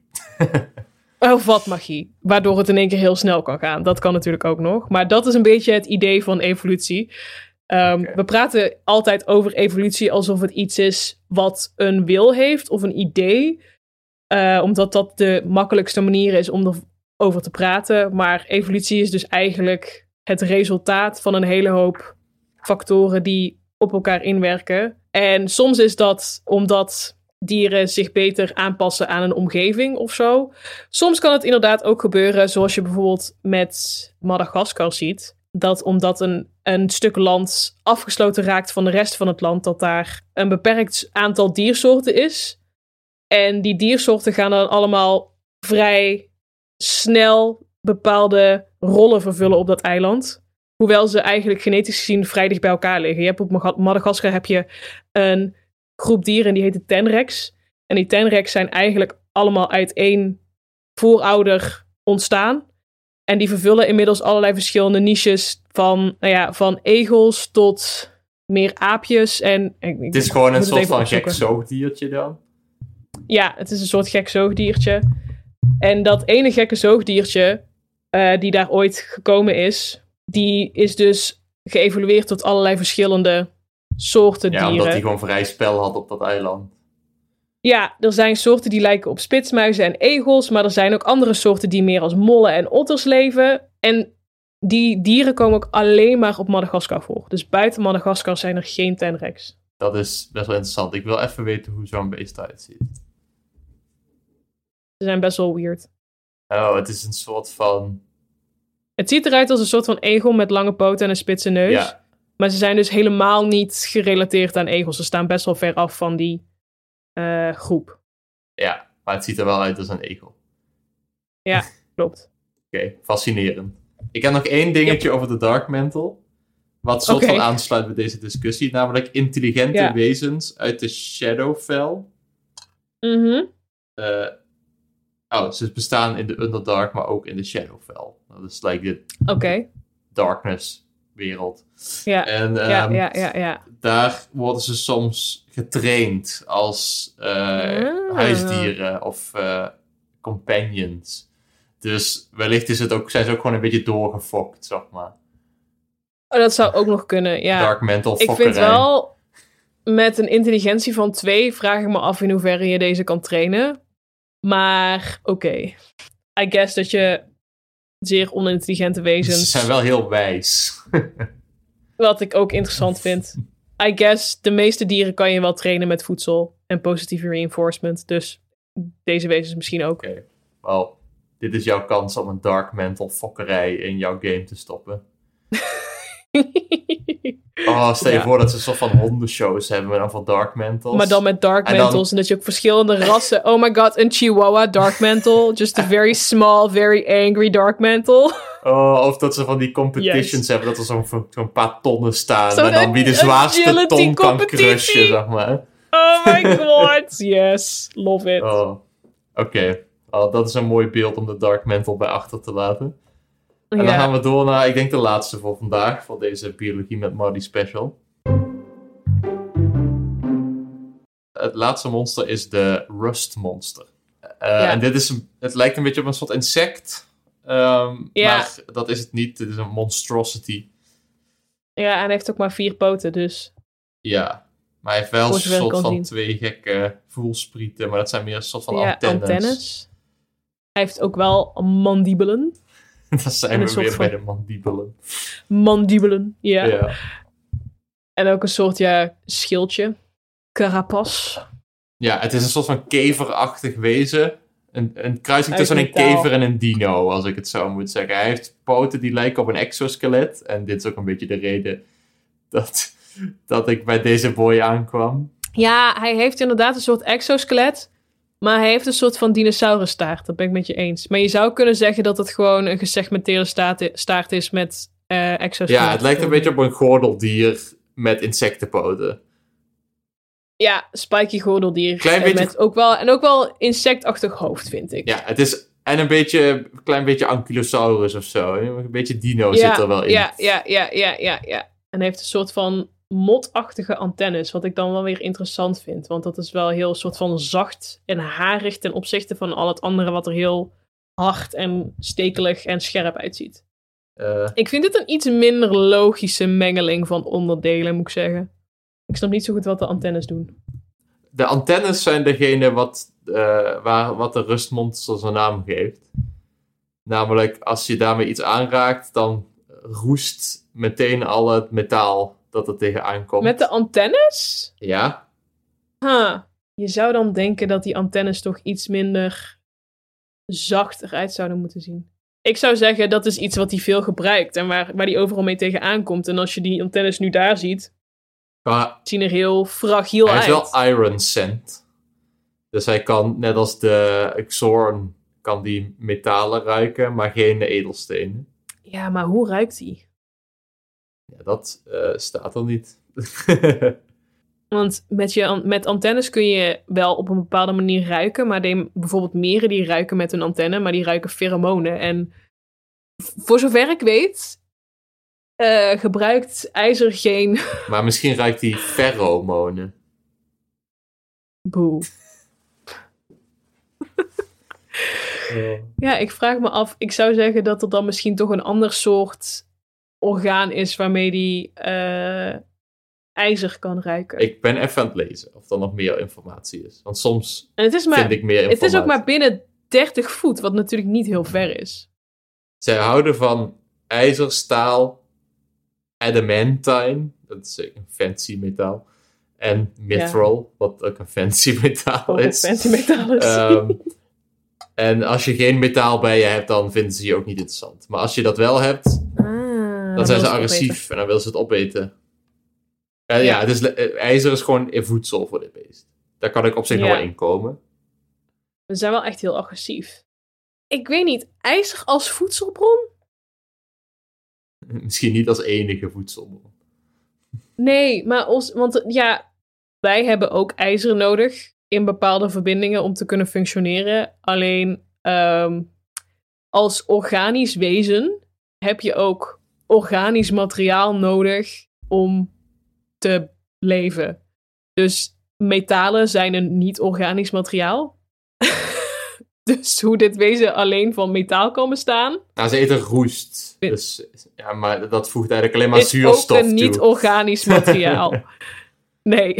Of wat magie, waardoor het in één keer heel snel kan gaan. Dat kan natuurlijk ook nog. Maar dat is een beetje het idee van evolutie. Um, okay. We praten altijd over evolutie alsof het iets is wat een wil heeft of een idee. Uh, omdat dat de makkelijkste manier is om erover te praten. Maar evolutie is dus eigenlijk het resultaat van een hele hoop factoren die op elkaar inwerken. En soms is dat omdat dieren zich beter aanpassen aan een omgeving of zo. Soms kan het inderdaad ook gebeuren, zoals je bijvoorbeeld met Madagaskar ziet, dat omdat een, een stuk land afgesloten raakt van de rest van het land, dat daar een beperkt aantal diersoorten is. En die diersoorten gaan dan allemaal vrij snel bepaalde rollen vervullen op dat eiland. Hoewel ze eigenlijk genetisch gezien vrij dicht bij elkaar liggen. Je hebt op Madagaskar heb je een groep dieren die heet de tenrecs. En die tenrecs zijn eigenlijk allemaal uit één voorouder ontstaan. En die vervullen inmiddels allerlei verschillende niches van, nou ja, van egels tot meer aapjes. En, en het is gewoon een soort van gek zoogdiertje dan? Ja, het is een soort gek zoogdiertje. En dat ene gekke zoogdiertje uh, die daar ooit gekomen is, die is dus geëvolueerd tot allerlei verschillende soorten ja, dieren. Ja, omdat hij gewoon vrij spel had op dat eiland. Ja, er zijn soorten die lijken op spitsmuizen en egels, maar er zijn ook andere soorten die meer als mollen en otters leven. En die dieren komen ook alleen maar op Madagaskar voor. Dus buiten Madagaskar zijn er geen tenrecs. Dat is best wel interessant. Ik wil even weten hoe zo'n beest eruit ziet. Ze zijn best wel weird. Oh, het is een soort van... Het ziet eruit als een soort van egel met lange poten en een spitse neus. Ja. Maar ze zijn dus helemaal niet gerelateerd aan egels. Ze staan best wel ver af van die uh, groep. Ja, maar het ziet er wel uit als een egel. Ja, klopt. Oké, okay, fascinerend. Ik heb nog één dingetje yep. over de Dark Mantle. Wat soort okay. van aansluit bij deze discussie. Namelijk intelligente ja. wezens uit de Shadowfell. Mhm. Uh, oh, ze bestaan in de Underdark, maar ook in de Shadowfell. Dat is like de okay. darkness wereld. Ja. En um, ja, ja, ja, ja. daar worden ze soms getraind als uh, ah. huisdieren of uh, companions. Dus wellicht is het ook, zijn ze ook gewoon een beetje doorgefokt, zeg maar. Oh, dat zou ook nog kunnen, ja. Dark mental ik vind wel, met een intelligentie van twee, vraag ik me af in hoeverre je deze kan trainen. Maar, oké. Okay. I guess dat je zeer onintelligente wezens... Ze zijn wel heel wijs. Wat ik ook interessant vind. I guess, de meeste dieren kan je wel trainen met voedsel en positieve reinforcement. Dus deze wezens misschien ook. Oké, okay. Well, dit is jouw kans om een dark mental fokkerij in jouw game te stoppen. Oh, stel je ja. voor dat ze een soort van hondenshows hebben, maar dan van dark mentals. Maar dan met dark en mentals. Dan... En dat je ook verschillende rassen... Oh my god, een chihuahua dark mental. Just a very small, very angry dark mental. Oh, of dat ze van die competitions yes. hebben, dat er zo'n, zo'n paar tonnen staan. Zo en dan wie de zwaarste ton kan crushen, zeg maar. Oh my god, yes. Love it. Oh, Oké. Okay. Oh, dat is een mooi beeld om de dark mental bij achter te laten. En ja. dan gaan we door naar, ik denk de laatste voor vandaag, voor deze Biologie met Marty special. Het laatste monster is de Rust Monster. Uh, ja. En dit is, een, het lijkt een beetje op een soort insect. Um, ja. Maar dat is het niet, het is een monstrosity. Ja, en hij heeft ook maar vier poten, dus... Ja, maar hij heeft wel een soort van zien. twee gekke voelsprieten, maar dat zijn meer een soort van ja, antennes. antennes. Hij heeft ook wel mandibelen. Dan zijn we weer bij de mandibelen. Mandibelen, ja. ja. En ook een soort, ja, schildje. Carapas. Ja, het is een soort van keverachtig wezen. Een, een kruising tussen een kever en een dino, als ik het zo moet zeggen. Hij heeft poten die lijken op een exoskelet. En dit is ook een beetje de reden dat, dat ik bij deze boy aankwam. Ja, hij heeft inderdaad een soort exoskelet. Maar hij heeft een soort van dinosaurusstaart. Dat ben ik met je eens. Maar je zou kunnen zeggen dat het gewoon een gesegmenteerde staart, staart is met uh, exoskeleton. Ja, het lijkt een beetje op een gordeldier met insectenpoten. Ja, spiky gordeldier. Klein uh, beetje... met ook wel, en ook wel insectachtig hoofd, vind ik. Ja, het is... En een beetje, een klein beetje ankylosaurus of zo. Een beetje dino ja, zit er wel in. Ja, ja, ja, ja, ja, ja. En heeft een soort van motachtige antennes, wat ik dan wel weer interessant vind. Want dat is wel heel soort van zacht en harig ten opzichte van al het andere wat er heel hard en stekelig en scherp uitziet. Uh, ik vind het een iets minder logische mengeling van onderdelen, moet ik zeggen. Ik snap niet zo goed wat de antennes doen. De antennes zijn degene wat, uh, waar, wat de rustmonster zijn naam geeft. Namelijk, als je daarmee iets aanraakt, dan roest meteen al het metaal dat er tegenaan komt. Met de antennes? Ja. Huh. Je zou dan denken dat die antennes toch iets minder zacht eruit zouden moeten zien. Ik zou zeggen, dat is iets wat hij veel gebruikt en waar, waar hij overal mee tegenaan komt. En als je die antennes nu daar ziet, maar zien er heel fragiel hij uit. Hij is wel iron scent. Dus hij kan, net als de Xorn, kan die metalen ruiken, maar geen edelstenen. Ja, maar hoe ruikt hij? Ja, dat uh, staat er niet. Want met, je, met antennes kun je wel op een bepaalde manier ruiken, maar de, bijvoorbeeld meren die ruiken met hun antenne, maar die ruiken pheromonen. En voor zover ik weet, uh, gebruikt ijzer geen... Maar misschien ruikt hij pheromonen. Boe. Oh. Ja, ik vraag me af, ik zou zeggen dat er dan misschien toch een ander soort orgaan is waarmee die uh, ijzer kan ruiken. Ik ben even aan het lezen of er nog meer informatie is. Want soms en het is maar, vind ik meer informatie. Het is ook maar binnen dertig voet, wat natuurlijk niet heel ver is. Zij houden van ijzer, staal, adamantine, dat is een fancy metaal, en mithril, ja. wat ook een fancy metaal ook is. Een fancy metaal is. Um, en als je geen metaal bij je hebt, dan vinden ze je ook niet interessant. Maar als je dat wel hebt, ah, dan zijn ze agressief en dan willen ze het opeten. Uh, ja, ja het is, uh, ijzer is gewoon voedsel voor dit beest. Daar kan ik op zich ja. nog wel in komen. Ze zijn wel echt heel agressief. Ik weet niet, ijzer als voedselbron? Misschien niet als enige voedselbron. Nee, maar ons, want ja, wij hebben ook ijzer nodig in bepaalde verbindingen om te kunnen functioneren. Alleen um, als organisch wezen heb je ook organisch materiaal nodig om te leven. Dus metalen zijn een niet-organisch materiaal. Dus hoe dit wezen alleen van metaal kan bestaan... Nou, ze eten roest. Dus, ja, maar dat voegt eigenlijk alleen maar is zuurstof toe. Is ook een niet-organisch materiaal. Nee.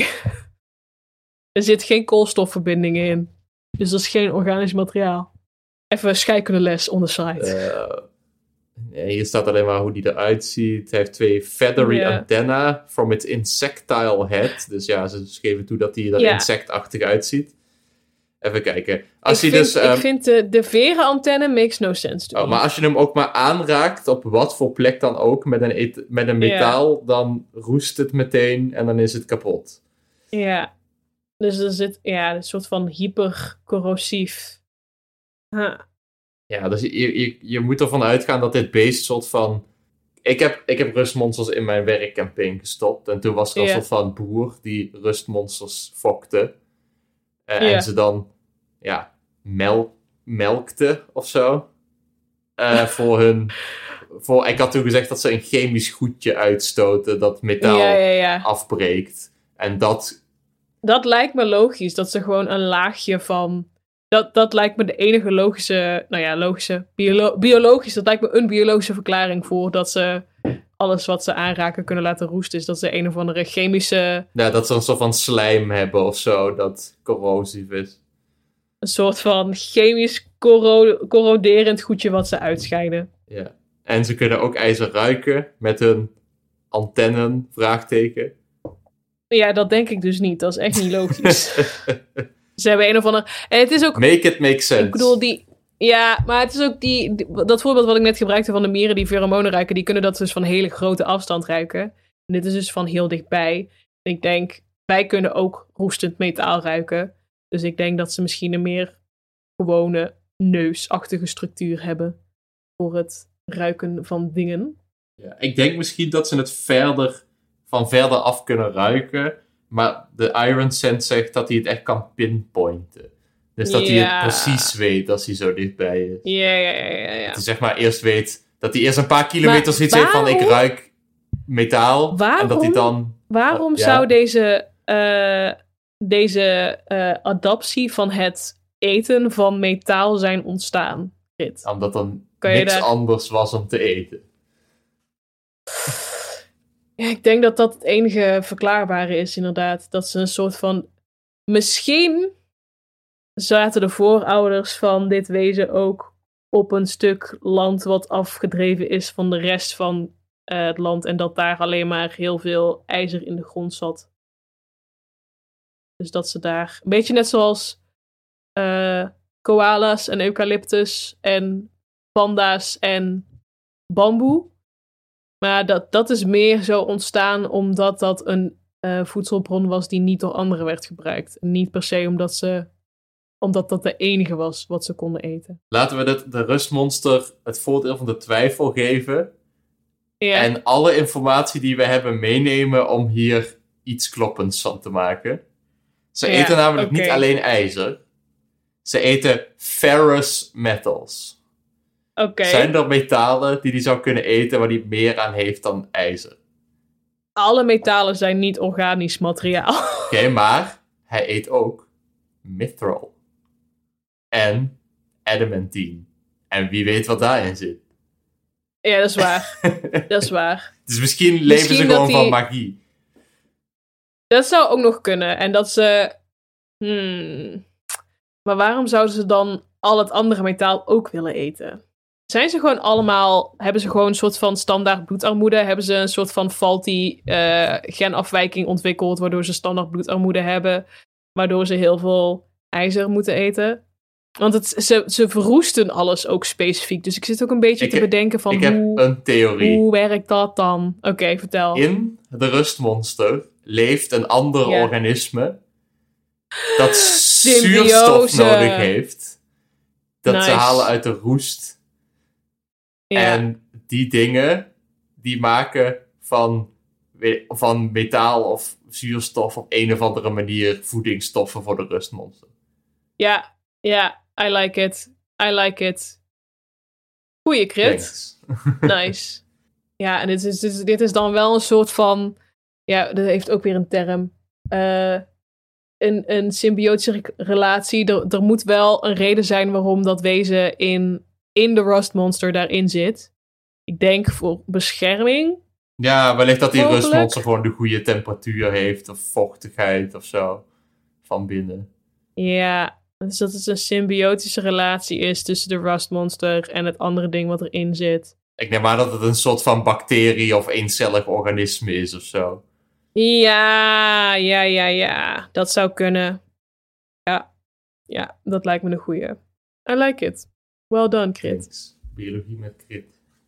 Er zit geen koolstofverbindingen in. Dus dat is geen organisch materiaal. Even scheikundeles on the side. Uh, nee, hier staat alleen maar hoe die eruit ziet. Hij heeft twee feathery yeah. antennae from its insectile head. Dus ja, ze geven toe dat hij er yeah. insectachtig uitziet. Even kijken. Als ik, hij vind, dus, um, ik vind de, de verenantenne makes no sense to oh, me. Maar als je hem ook maar aanraakt, op wat voor plek dan ook, met een, et- met een metaal, yeah. dan roest het meteen en dan is het kapot. Ja. Dus er zit ja, een soort van hypercorrosief. Huh. Ja, dus je, je, je moet ervan uitgaan dat dit beest soort van... Ik heb, ik heb rustmonsters in mijn werkcampaign gestopt. En toen was er een yeah. soort van boer die rustmonsters fokte. Uh, yeah. En ze dan, ja, mel, melkte of zo. Uh, voor hun... Voor, ik had toen gezegd dat ze een chemisch goedje uitstoten dat metaal ja, ja, ja. afbreekt. En dat... Dat lijkt me logisch, dat ze gewoon een laagje van... Dat, dat lijkt me de enige logische... Nou ja, logische... Biolo- biologisch, dat lijkt me een biologische verklaring voor dat ze... Alles wat ze aanraken kunnen laten roesten. Is dat ze een of andere chemische... Ja, dat ze een soort van slijm hebben of zo, dat corrosief is. Een soort van chemisch corro- corroderend goedje wat ze uitscheiden. Ja, en ze kunnen ook ijzer ruiken met hun antennen, vraagteken. Ja, dat denk ik dus niet. Dat is echt niet logisch. Ze hebben een of andere... En het is ook... Make it make sense. Ik bedoel, die... Ja, maar het is ook die... die dat voorbeeld wat ik net gebruikte van de mieren die pheromonen ruiken, die kunnen dat dus van hele grote afstand ruiken. En dit is dus van heel dichtbij. En ik denk, wij kunnen ook roestend metaal ruiken. Dus ik denk dat ze misschien een meer gewone neusachtige structuur hebben voor het ruiken van dingen. Ja, ik denk misschien dat ze het verder van verder af kunnen ruiken, maar de Iron Sense zegt dat hij het echt kan pinpointen. Dus dat ja. hij het precies weet als hij zo dichtbij is. Ja, ja, ja, ja. ja. Dat hij zeg maar eerst weet, dat hij eerst een paar kilometer zoiets heeft van ik ruik metaal. Waarom, en dat hij dan... Waarom uh, ja. zou deze, uh, deze uh, adaptie van het eten van metaal zijn ontstaan, Rit? Omdat er niks daar... anders was om te eten. Ja, ik denk dat dat het enige verklaarbare is, inderdaad. Dat ze een soort van... Misschien zaten de voorouders van dit wezen ook op een stuk land wat afgedreven is van de rest van uh, het land. En dat daar alleen maar heel veel ijzer in de grond zat. Dus dat ze daar... Een beetje net zoals uh, koala's en eucalyptus en panda's en bamboe. Maar dat, dat is meer zo ontstaan omdat dat een uh, voedselbron was die niet door anderen werd gebruikt. En niet per se omdat, ze, omdat dat de enige was wat ze konden eten. Laten we dit, de rustmonster het voordeel van de twijfel geven. Ja. En alle informatie die we hebben meenemen om hier iets kloppends van te maken. Ze ja, eten namelijk okay. niet alleen ijzer. Ze eten ferrous metals. Okay. Zijn er metalen die hij zou kunnen eten waar hij meer aan heeft dan ijzer? Alle metalen zijn niet organisch materiaal. Oké, okay, maar hij eet ook mithril. En adamantine. En wie weet wat daarin zit. Ja, dat is waar. dat is waar. Dus misschien leven misschien ze gewoon die... van magie. Dat zou ook nog kunnen. En dat ze... Hmm. Maar waarom zouden ze dan al het andere metaal ook willen eten? Zijn ze gewoon allemaal... Hebben ze gewoon een soort van standaard bloedarmoede? Hebben ze een soort van faulty uh, genafwijking ontwikkeld... waardoor ze standaard bloedarmoede hebben? Waardoor ze heel veel ijzer moeten eten? Want het, ze, ze verroesten alles ook specifiek. Dus ik zit ook een beetje ik te heb, bedenken van... Ik hoe, heb een theorie. Hoe werkt dat dan? Oké, okay, vertel. In de rustmonster leeft een ander ja. organisme... dat Symbiose. Zuurstof nodig heeft. Dat nice. Ze halen uit de roest... Ja. En die dingen, die maken van, van metaal of zuurstof op een of andere manier voedingsstoffen voor de rustmonster. Ja, ja, I like it. I like it. Goeie crit. Nice. Ja, en dit is, dit, is, dit is dan wel een soort van, ja, dat heeft ook weer een term. Uh, een, een symbiotische relatie. Er, er moet wel een reden zijn waarom dat wezen in... in de rustmonster daarin zit. Ik denk voor bescherming. Ja, wellicht dat die rustmonster gewoon de goede temperatuur heeft. Of vochtigheid of zo. Van binnen. Ja, dus dat het een symbiotische relatie is tussen de rustmonster en het andere ding wat erin zit. Ik neem aan dat het een soort van bacterie of eencellig organisme is of zo. Ja, ja, ja, ja. Dat zou kunnen. Ja, ja, dat lijkt me een goeie. I like it. Well done, Crit. Thanks. Biologie met Crit.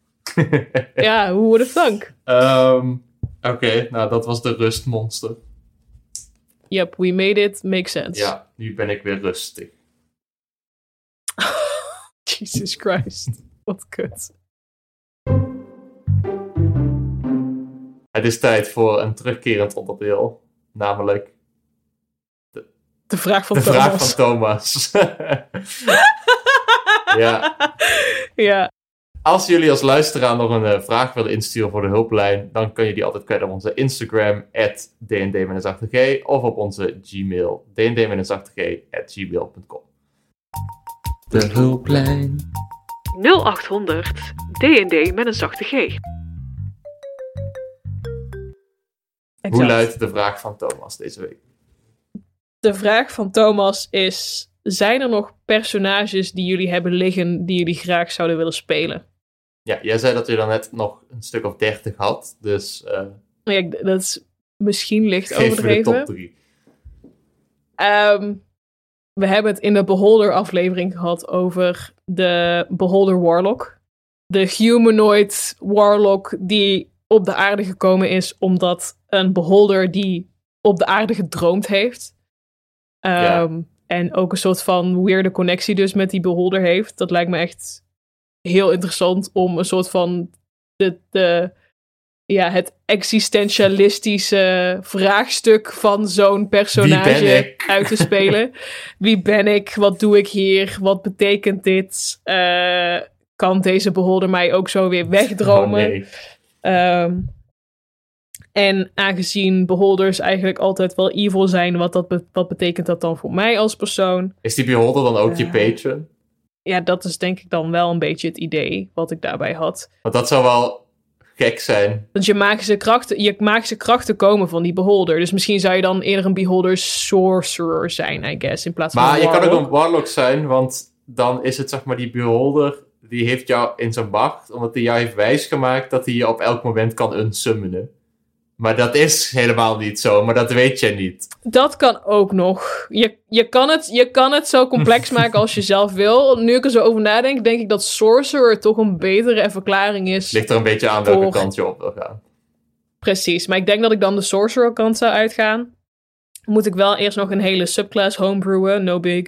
Ja, who would have thunk? Um, Oké, okay, nou dat was de rustmonster. Yep, we made it make sense. Ja, nu ben ik weer rustig. Jesus Christ. Wat kut. Het is tijd voor een terugkerend onderdeel. Namelijk... De, de vraag van de Thomas. De vraag van Thomas. Ja. Ja. Als jullie als luisteraar nog een uh, vraag willen insturen voor de hulplijn, dan kun je die altijd kwijt op onze Instagram, at d n d acht g, of op onze Gmail, d n d acht g at gmail dot com. De hulplijn. nul acht honderd D n D met een zachte G. Exact. Hoe luidt de vraag van Thomas deze week? De vraag van Thomas is... Zijn er nog personages die jullie hebben liggen... die jullie graag zouden willen spelen? Ja, jij zei dat je dan net nog een stuk of dertig had. Dus... Uh, ja, dat is misschien licht geef overdreven. de top drie. Um, we hebben het in de Beholder aflevering gehad... over de Beholder Warlock. De humanoid Warlock die op de aarde gekomen is... omdat een Beholder die op de aarde gedroomd heeft... Um, ja. en ook een soort van weirde connectie dus met die beholder heeft. Dat lijkt me echt heel interessant om een soort van de, de, ja, het existentialistische vraagstuk van zo'n personage uit te spelen. Wie ben ik? Wat doe ik hier? Wat betekent dit? Uh, kan deze beholder mij ook zo weer wegdromen? Oh, nee. um, en aangezien beholders eigenlijk altijd wel evil zijn, wat, dat be- wat betekent dat dan voor mij als persoon? Is die beholder dan ook uh, je patron? Ja, dat is denk ik dan wel een beetje het idee wat ik daarbij had. Want dat zou wel gek zijn. Want je magische krachten, je magische krachten komen van die beholder. Dus misschien zou je dan eerder een beholder sorcerer zijn, I guess, in plaats van maar een je warlock. kan ook een warlock zijn, want dan is het zeg maar die beholder, die heeft jou in zijn macht, omdat hij jou heeft wijsgemaakt dat hij je op elk moment kan unsummonen. Maar dat is helemaal niet zo, maar dat weet je niet. Dat kan ook nog. Je, je, kan, het, je kan het zo complex maken als je zelf wil. Nu ik er zo over nadenk, denk ik dat sorcerer toch een betere verklaring is. Ligt er een beetje aan welke voor... kant je op wil gaan. Precies, maar ik denk dat ik dan de sorcerer kant zou uitgaan. Moet ik wel eerst nog een hele subclass homebrewen, no big.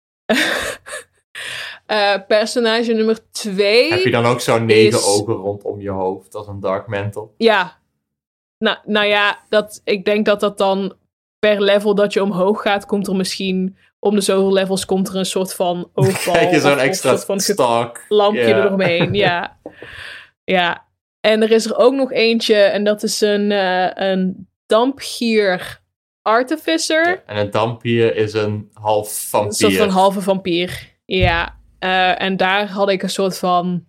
uh, personage nummer twee. Heb je dan ook zo'n negen is... ogen rondom je hoofd als een dark mantle? Ja. Nou, nou ja, dat, ik denk dat dat dan per level dat je omhoog gaat, komt er misschien, om de zoveel levels, komt er een soort van oogbal. Krijg je zo'n of, extra of soort van stalk. lampje yeah. eromheen, ja. Ja. En er is er ook nog eentje, en dat is een, uh, een dampgier artificer. Ja, en een dampier is een half vampier. Een soort van halve vampier, ja. Uh, en daar had ik een soort van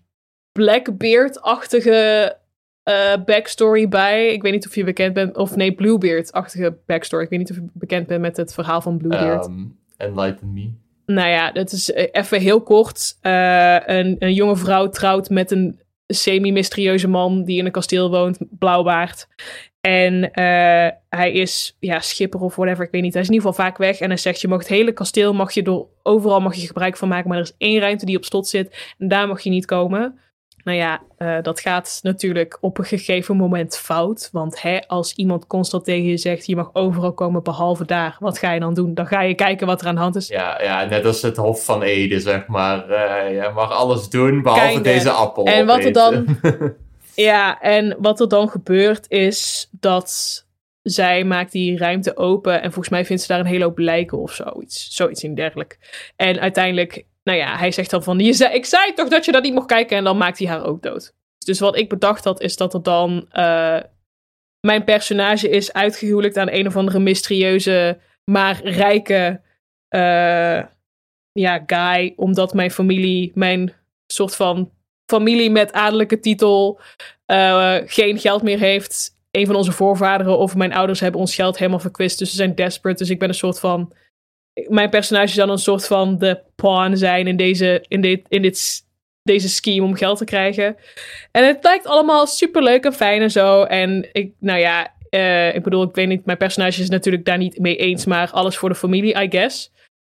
Blackbeard-achtige Uh, backstory bij. Ik weet niet of je bekend bent, of nee, Bluebeard-achtige backstory. Ik weet niet of je bekend bent met het verhaal van Bluebeard. Um, enlighten me. Nou ja, dat is uh, even heel kort. Uh, een, een jonge vrouw trouwt met een semi-mysterieuze man die in een kasteel woont, blauwbaard. En uh, hij is ja, schipper of whatever, ik weet niet. Hij is in ieder geval vaak weg. En hij zegt, je mag het hele kasteel, mag je door, overal mag je gebruik van maken, maar er is één ruimte die op slot zit en daar mag je niet komen. Nou ja, uh, dat gaat natuurlijk op een gegeven moment fout. Want hè, als iemand constant tegen je zegt, je mag overal komen behalve daar, wat ga je dan doen? Dan ga je kijken wat er aan de hand is. Ja, ja, net als het Hof van Ede, zeg maar. Uh, je mag alles doen, behalve Kijk, deze appel En wat er dan, ja, en wat er dan gebeurt is dat zij maakt die ruimte open en volgens mij vindt ze daar een hele hoop lijken of zoiets. Zoiets in dergelijk. En uiteindelijk, nou ja, hij zegt dan van, je zei, ik zei toch dat je dat niet mocht kijken en dan maakt hij haar ook dood. Dus wat ik bedacht had is dat er dan, uh, mijn personage is uitgehuwelijkt aan een of andere mysterieuze, maar rijke, uh, ja, guy, omdat mijn familie, mijn soort van familie met adellijke titel, uh, geen geld meer heeft. Een van onze voorvaderen of mijn ouders hebben ons geld helemaal verkwist. Dus ze zijn desperate. Dus ik ben een soort van... Mijn personage zou dan een soort van de pawn zijn in, deze, in, dit, in dit, deze scheme om geld te krijgen. En het lijkt allemaal superleuk en fijn en zo. En ik, nou ja, uh, ik bedoel, ik weet niet, mijn personage is natuurlijk daar niet mee eens, maar alles voor de familie, I guess.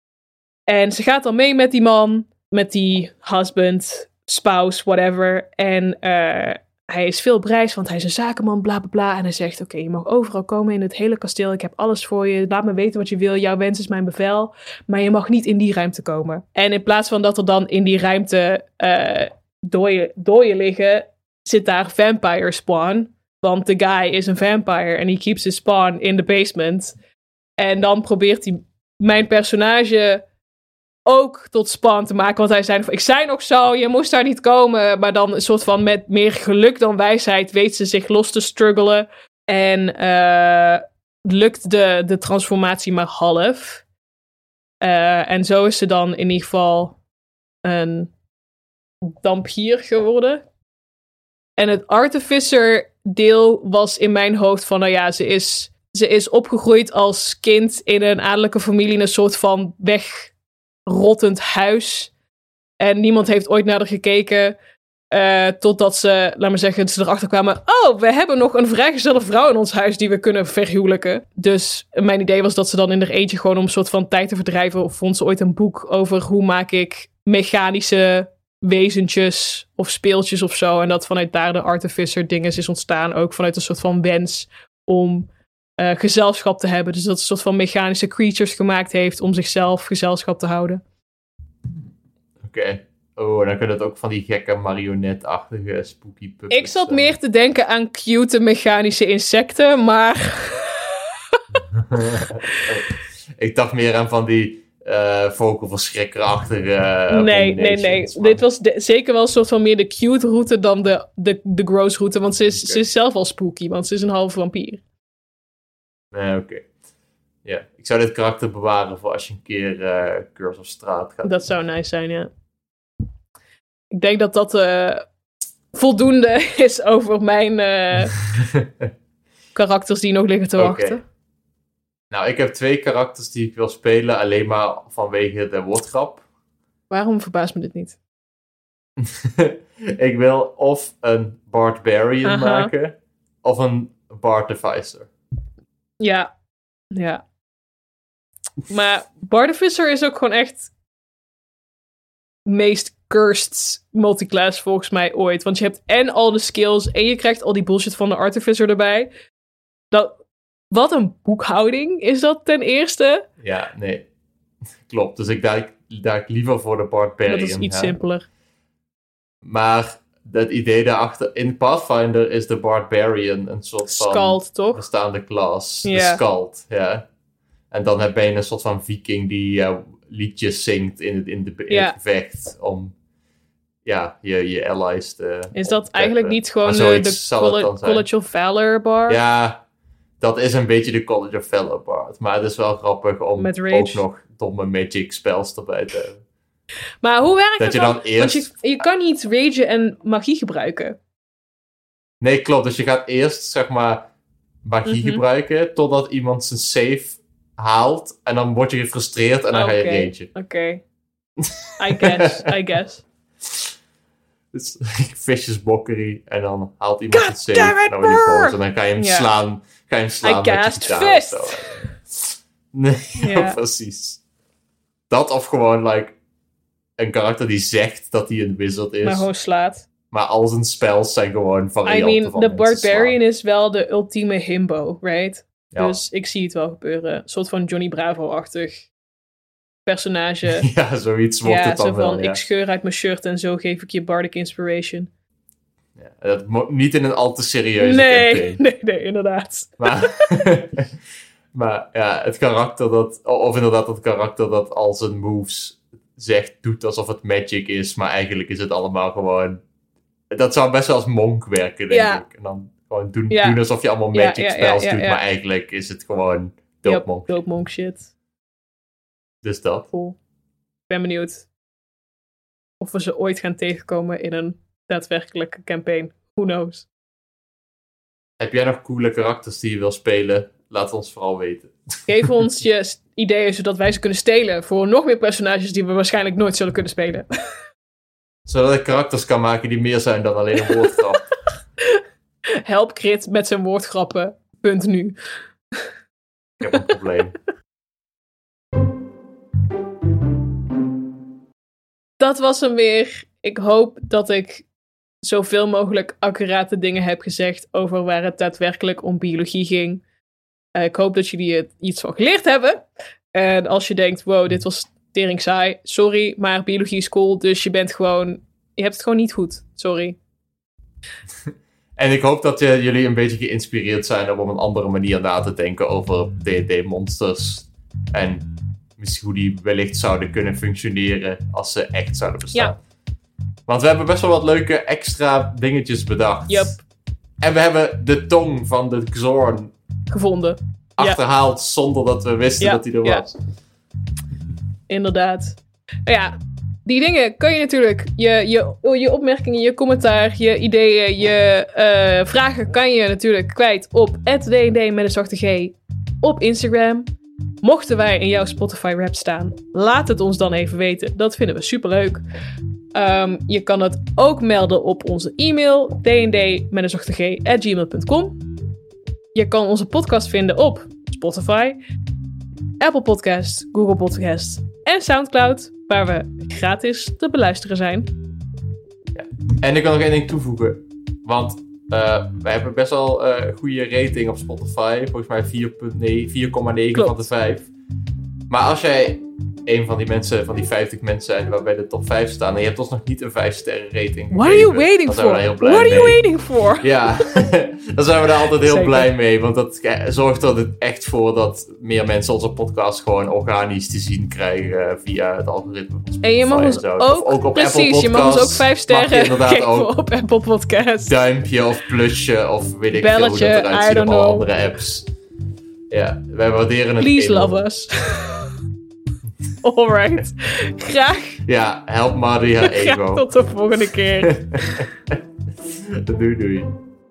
En ze gaat dan mee met die man, met die husband, spouse, whatever. En uh, hij is veel prijs, want hij is een zakenman, bla bla bla. En hij zegt, oké, okay, je mag overal komen in het hele kasteel. Ik heb alles voor je. Laat me weten wat je wil. Jouw wens is mijn bevel. Maar je mag niet in die ruimte komen. En in plaats van dat er dan in die ruimte uh, dooien, dooien liggen, zit daar vampire spawn. Want de guy is een vampire en he keeps his spawn in the basement. En dan probeert hij mijn personage ook tot spawn te maken. Want hij zei van, ik zei nog zo, je moest daar niet komen. Maar dan een soort van met meer geluk dan wijsheid weet ze zich los te struggelen. En uh, lukt de, de transformatie maar half. Uh, en zo is ze dan in ieder geval een dampier geworden. En het artificer deel was in mijn hoofd van, nou ja, ze is, ze is opgegroeid als kind in een adellijke familie in een soort van wegrottend huis. En niemand heeft ooit naar haar gekeken. Uh, totdat ze, laat maar zeggen, ze erachter kwamen, oh, we hebben nog een vrijgestelde vrouw in ons huis die we kunnen verhuwelijken. Dus mijn idee was dat ze dan in haar eentje gewoon om een soort van tijd te verdrijven, of vond ze ooit een boek over hoe maak ik mechanische wezentjes of speeltjes of zo. En dat vanuit daar de artificer dinges is ontstaan. Ook vanuit een soort van wens om uh, gezelschap te hebben. Dus dat het een soort van mechanische creatures gemaakt heeft om zichzelf gezelschap te houden. Oké. Okay. Oh, dan kunnen het ook van die gekke marionetachtige spooky puppets. Ik zat meer te denken aan cute mechanische insecten, maar... Ik dacht meer aan van die uh, vogelverschrikkerachtige... Uh, nee, nee, nee. Maar... Dit was de, zeker wel een soort van meer de cute route dan de, de, de gross route. Want ze is, okay. ze is zelf al spooky, want ze is een halve vampier. Nee, oké. Okay. Ja, yeah. Ik zou dit karakter bewaren voor als je een keer uh, Curse of Strahd gaat. Dat zou nice zijn, ja. Ik denk dat dat uh, voldoende is over mijn uh, karakters die nog liggen te okay. wachten. Nou, ik heb twee karakters die ik wil spelen, alleen maar vanwege de woordgrap. Waarom verbaast me dit niet? Ik wil of een Barbarian Aha. maken, of een Bartificer. Ja, ja. Maar Bartificer is ook gewoon echt meest cursed multiclass volgens mij ooit. Want je hebt en al de skills en je krijgt al die bullshit van de Artificer erbij. Dat... Wat een boekhouding is dat ten eerste? Ja, nee. Klopt. Dus ik daag, daag liever voor de Barbarian. Dat is iets ja. simpeler. Maar het idee daarachter... In Pathfinder is de Barbarian een soort van... Skald, toch? Bestaande klas. Ja. De Skald, ja. En dan heb je een soort van viking die uh, liedjes zingt in het, in de, in ja. het gevecht. Om ja, je, je allies te... Is dat eigenlijk niet gewoon de, de Coll- College of Valor bar? Ja... Dat is een beetje de College of Valor part. Maar het is wel grappig om ook nog domme magic spells erbij te hebben. Maar hoe werkt dat? het Dan? dan? Eerst... Want je, je kan niet ragen en magie gebruiken. Nee, klopt. Dus je gaat eerst, zeg maar, magie mm-hmm. gebruiken... totdat iemand zijn save haalt. En dan word je gefrustreerd en dan okay. ga je ragen. Oké. Okay. I guess, I guess. Dus visjesbokkerie. En dan haalt iemand het save. En dan word je boos. En dan ga je hem yeah. slaan... Ga je hem slaan I cast fist! Nee, yeah. precies. Dat of gewoon, like, een karakter die zegt dat hij een wizard is. Maar gewoon slaat. Maar al zijn spells zijn gewoon varianten I mean, van de Barbarian slaan. is wel de ultieme himbo, right? Ja. Dus ik zie het wel gebeuren. Een soort van Johnny Bravo-achtig personage. Ja, zoiets wordt ja, het dan zo van, wel, ja. Ik scheur uit mijn shirt en zo geef ik je bardic inspiration. Ja, dat mo- niet in een al te serieuze nee, campaign. Nee, nee, inderdaad. Maar, maar ja, het karakter dat... Of inderdaad het karakter dat al zijn moves zegt, doet alsof het magic is, maar eigenlijk is het allemaal gewoon... Dat zou best wel als monk werken, denk ja. ik. En dan gewoon doen, ja. doen alsof je allemaal magic ja, ja, spells ja, ja, doet, ja. maar eigenlijk is het gewoon dope monk. Yep, dope monk shit. Dus dat. Cool. Ik ben benieuwd of we ze ooit gaan tegenkomen in een daadwerkelijke campaign. Who knows? Heb jij nog coole karakters die je wil spelen? Laat ons vooral weten. Geef ons je ideeën, zodat wij ze kunnen stelen voor nog meer personages die we waarschijnlijk nooit zullen kunnen spelen. Zodat ik karakters kan maken die meer zijn dan alleen een woordgrap. Help Crit met zijn woordgrappen. Punt nu. Ik heb een probleem. Dat was hem weer. Ik hoop dat ik zoveel mogelijk accurate dingen heb gezegd over waar het daadwerkelijk om biologie ging. Uh, ik hoop dat jullie er iets van geleerd hebben. En als je denkt, wow, dit was tering saai. Sorry, maar biologie is cool. Dus je bent gewoon, je hebt het gewoon niet goed. Sorry. En ik hoop dat uh, jullie een beetje geïnspireerd zijn om op een andere manier na te denken over D en D-monsters. En misschien hoe die wellicht zouden kunnen functioneren als ze echt zouden bestaan. Ja. Want we hebben best wel wat leuke extra dingetjes bedacht. Yep. En we hebben de tong van de Xorn gevonden. Achterhaald ja. zonder dat we wisten ja. dat hij er ja. was. Inderdaad. Ja, die dingen kan je natuurlijk, je, je, je opmerkingen, je commentaar, je ideeën, je uh, vragen kan je natuurlijk kwijt op at D en D met een zachte G op Instagram. Mochten wij in jouw Spotify rap staan, laat het ons dan even weten. Dat vinden we superleuk. Um, je kan het ook melden op onze e-mail d n d met een zachte G at gmail dot com. Je kan onze podcast vinden op Spotify, Apple Podcasts, Google Podcasts en Soundcloud, waar we gratis te beluisteren zijn. Ja. En ik kan nog één ding toevoegen. Want Uh, we hebben best wel een uh, goede rating op Spotify. Volgens mij vier komma negen van de vijf. Maar als jij een van die mensen, van die vijftig mensen zijn waarbij de top vijf staan en je hebt ons nog niet een vijf sterren rating What are you waiting for? What are you waiting for? Ja, dan zijn we daar altijd heel Zeker. blij mee. Want dat zorgt er echt voor dat meer mensen onze podcast gewoon organisch te zien krijgen via het algoritme van Spotify. En je mag ons en ook, ook op precies, Apple Podcast, je mag ons ook vijf sterren geven ook op Apple Podcast. Duimpje of plusje of weet ik Belletje, veel hoe dat eruit ziet op alle know. andere apps. Ja, wij waarderen het. Please love us. Alright. Graag. Ja, help Maddie haar ego. Graag tot de volgende keer. Doei doei.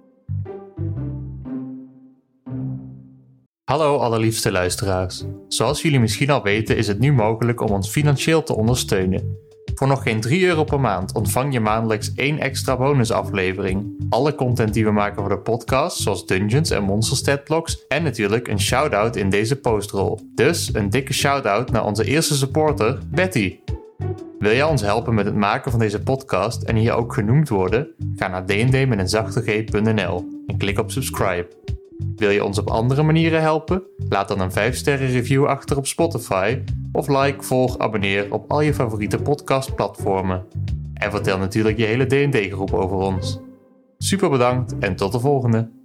Hallo allerliefste luisteraars. Zoals jullie misschien al weten is het nu mogelijk om ons financieel te ondersteunen. Voor nog geen drie euro per maand ontvang je maandelijks één extra bonusaflevering. Alle content die we maken voor de podcast, zoals Dungeons en Monster Statlocks en natuurlijk een shout-out in deze postrol. Dus een dikke shout-out naar onze eerste supporter, Betty. Wil jij ons helpen met het maken van deze podcast en hier ook genoemd worden? Ga naar d n d met een zachte g punt n l en klik op subscribe. Wil je ons op andere manieren helpen? Laat dan een vijf sterren review achter op Spotify of like, volg, abonneer op al je favoriete podcastplatformen. En vertel natuurlijk je hele D en D groep over ons. Super bedankt en tot de volgende!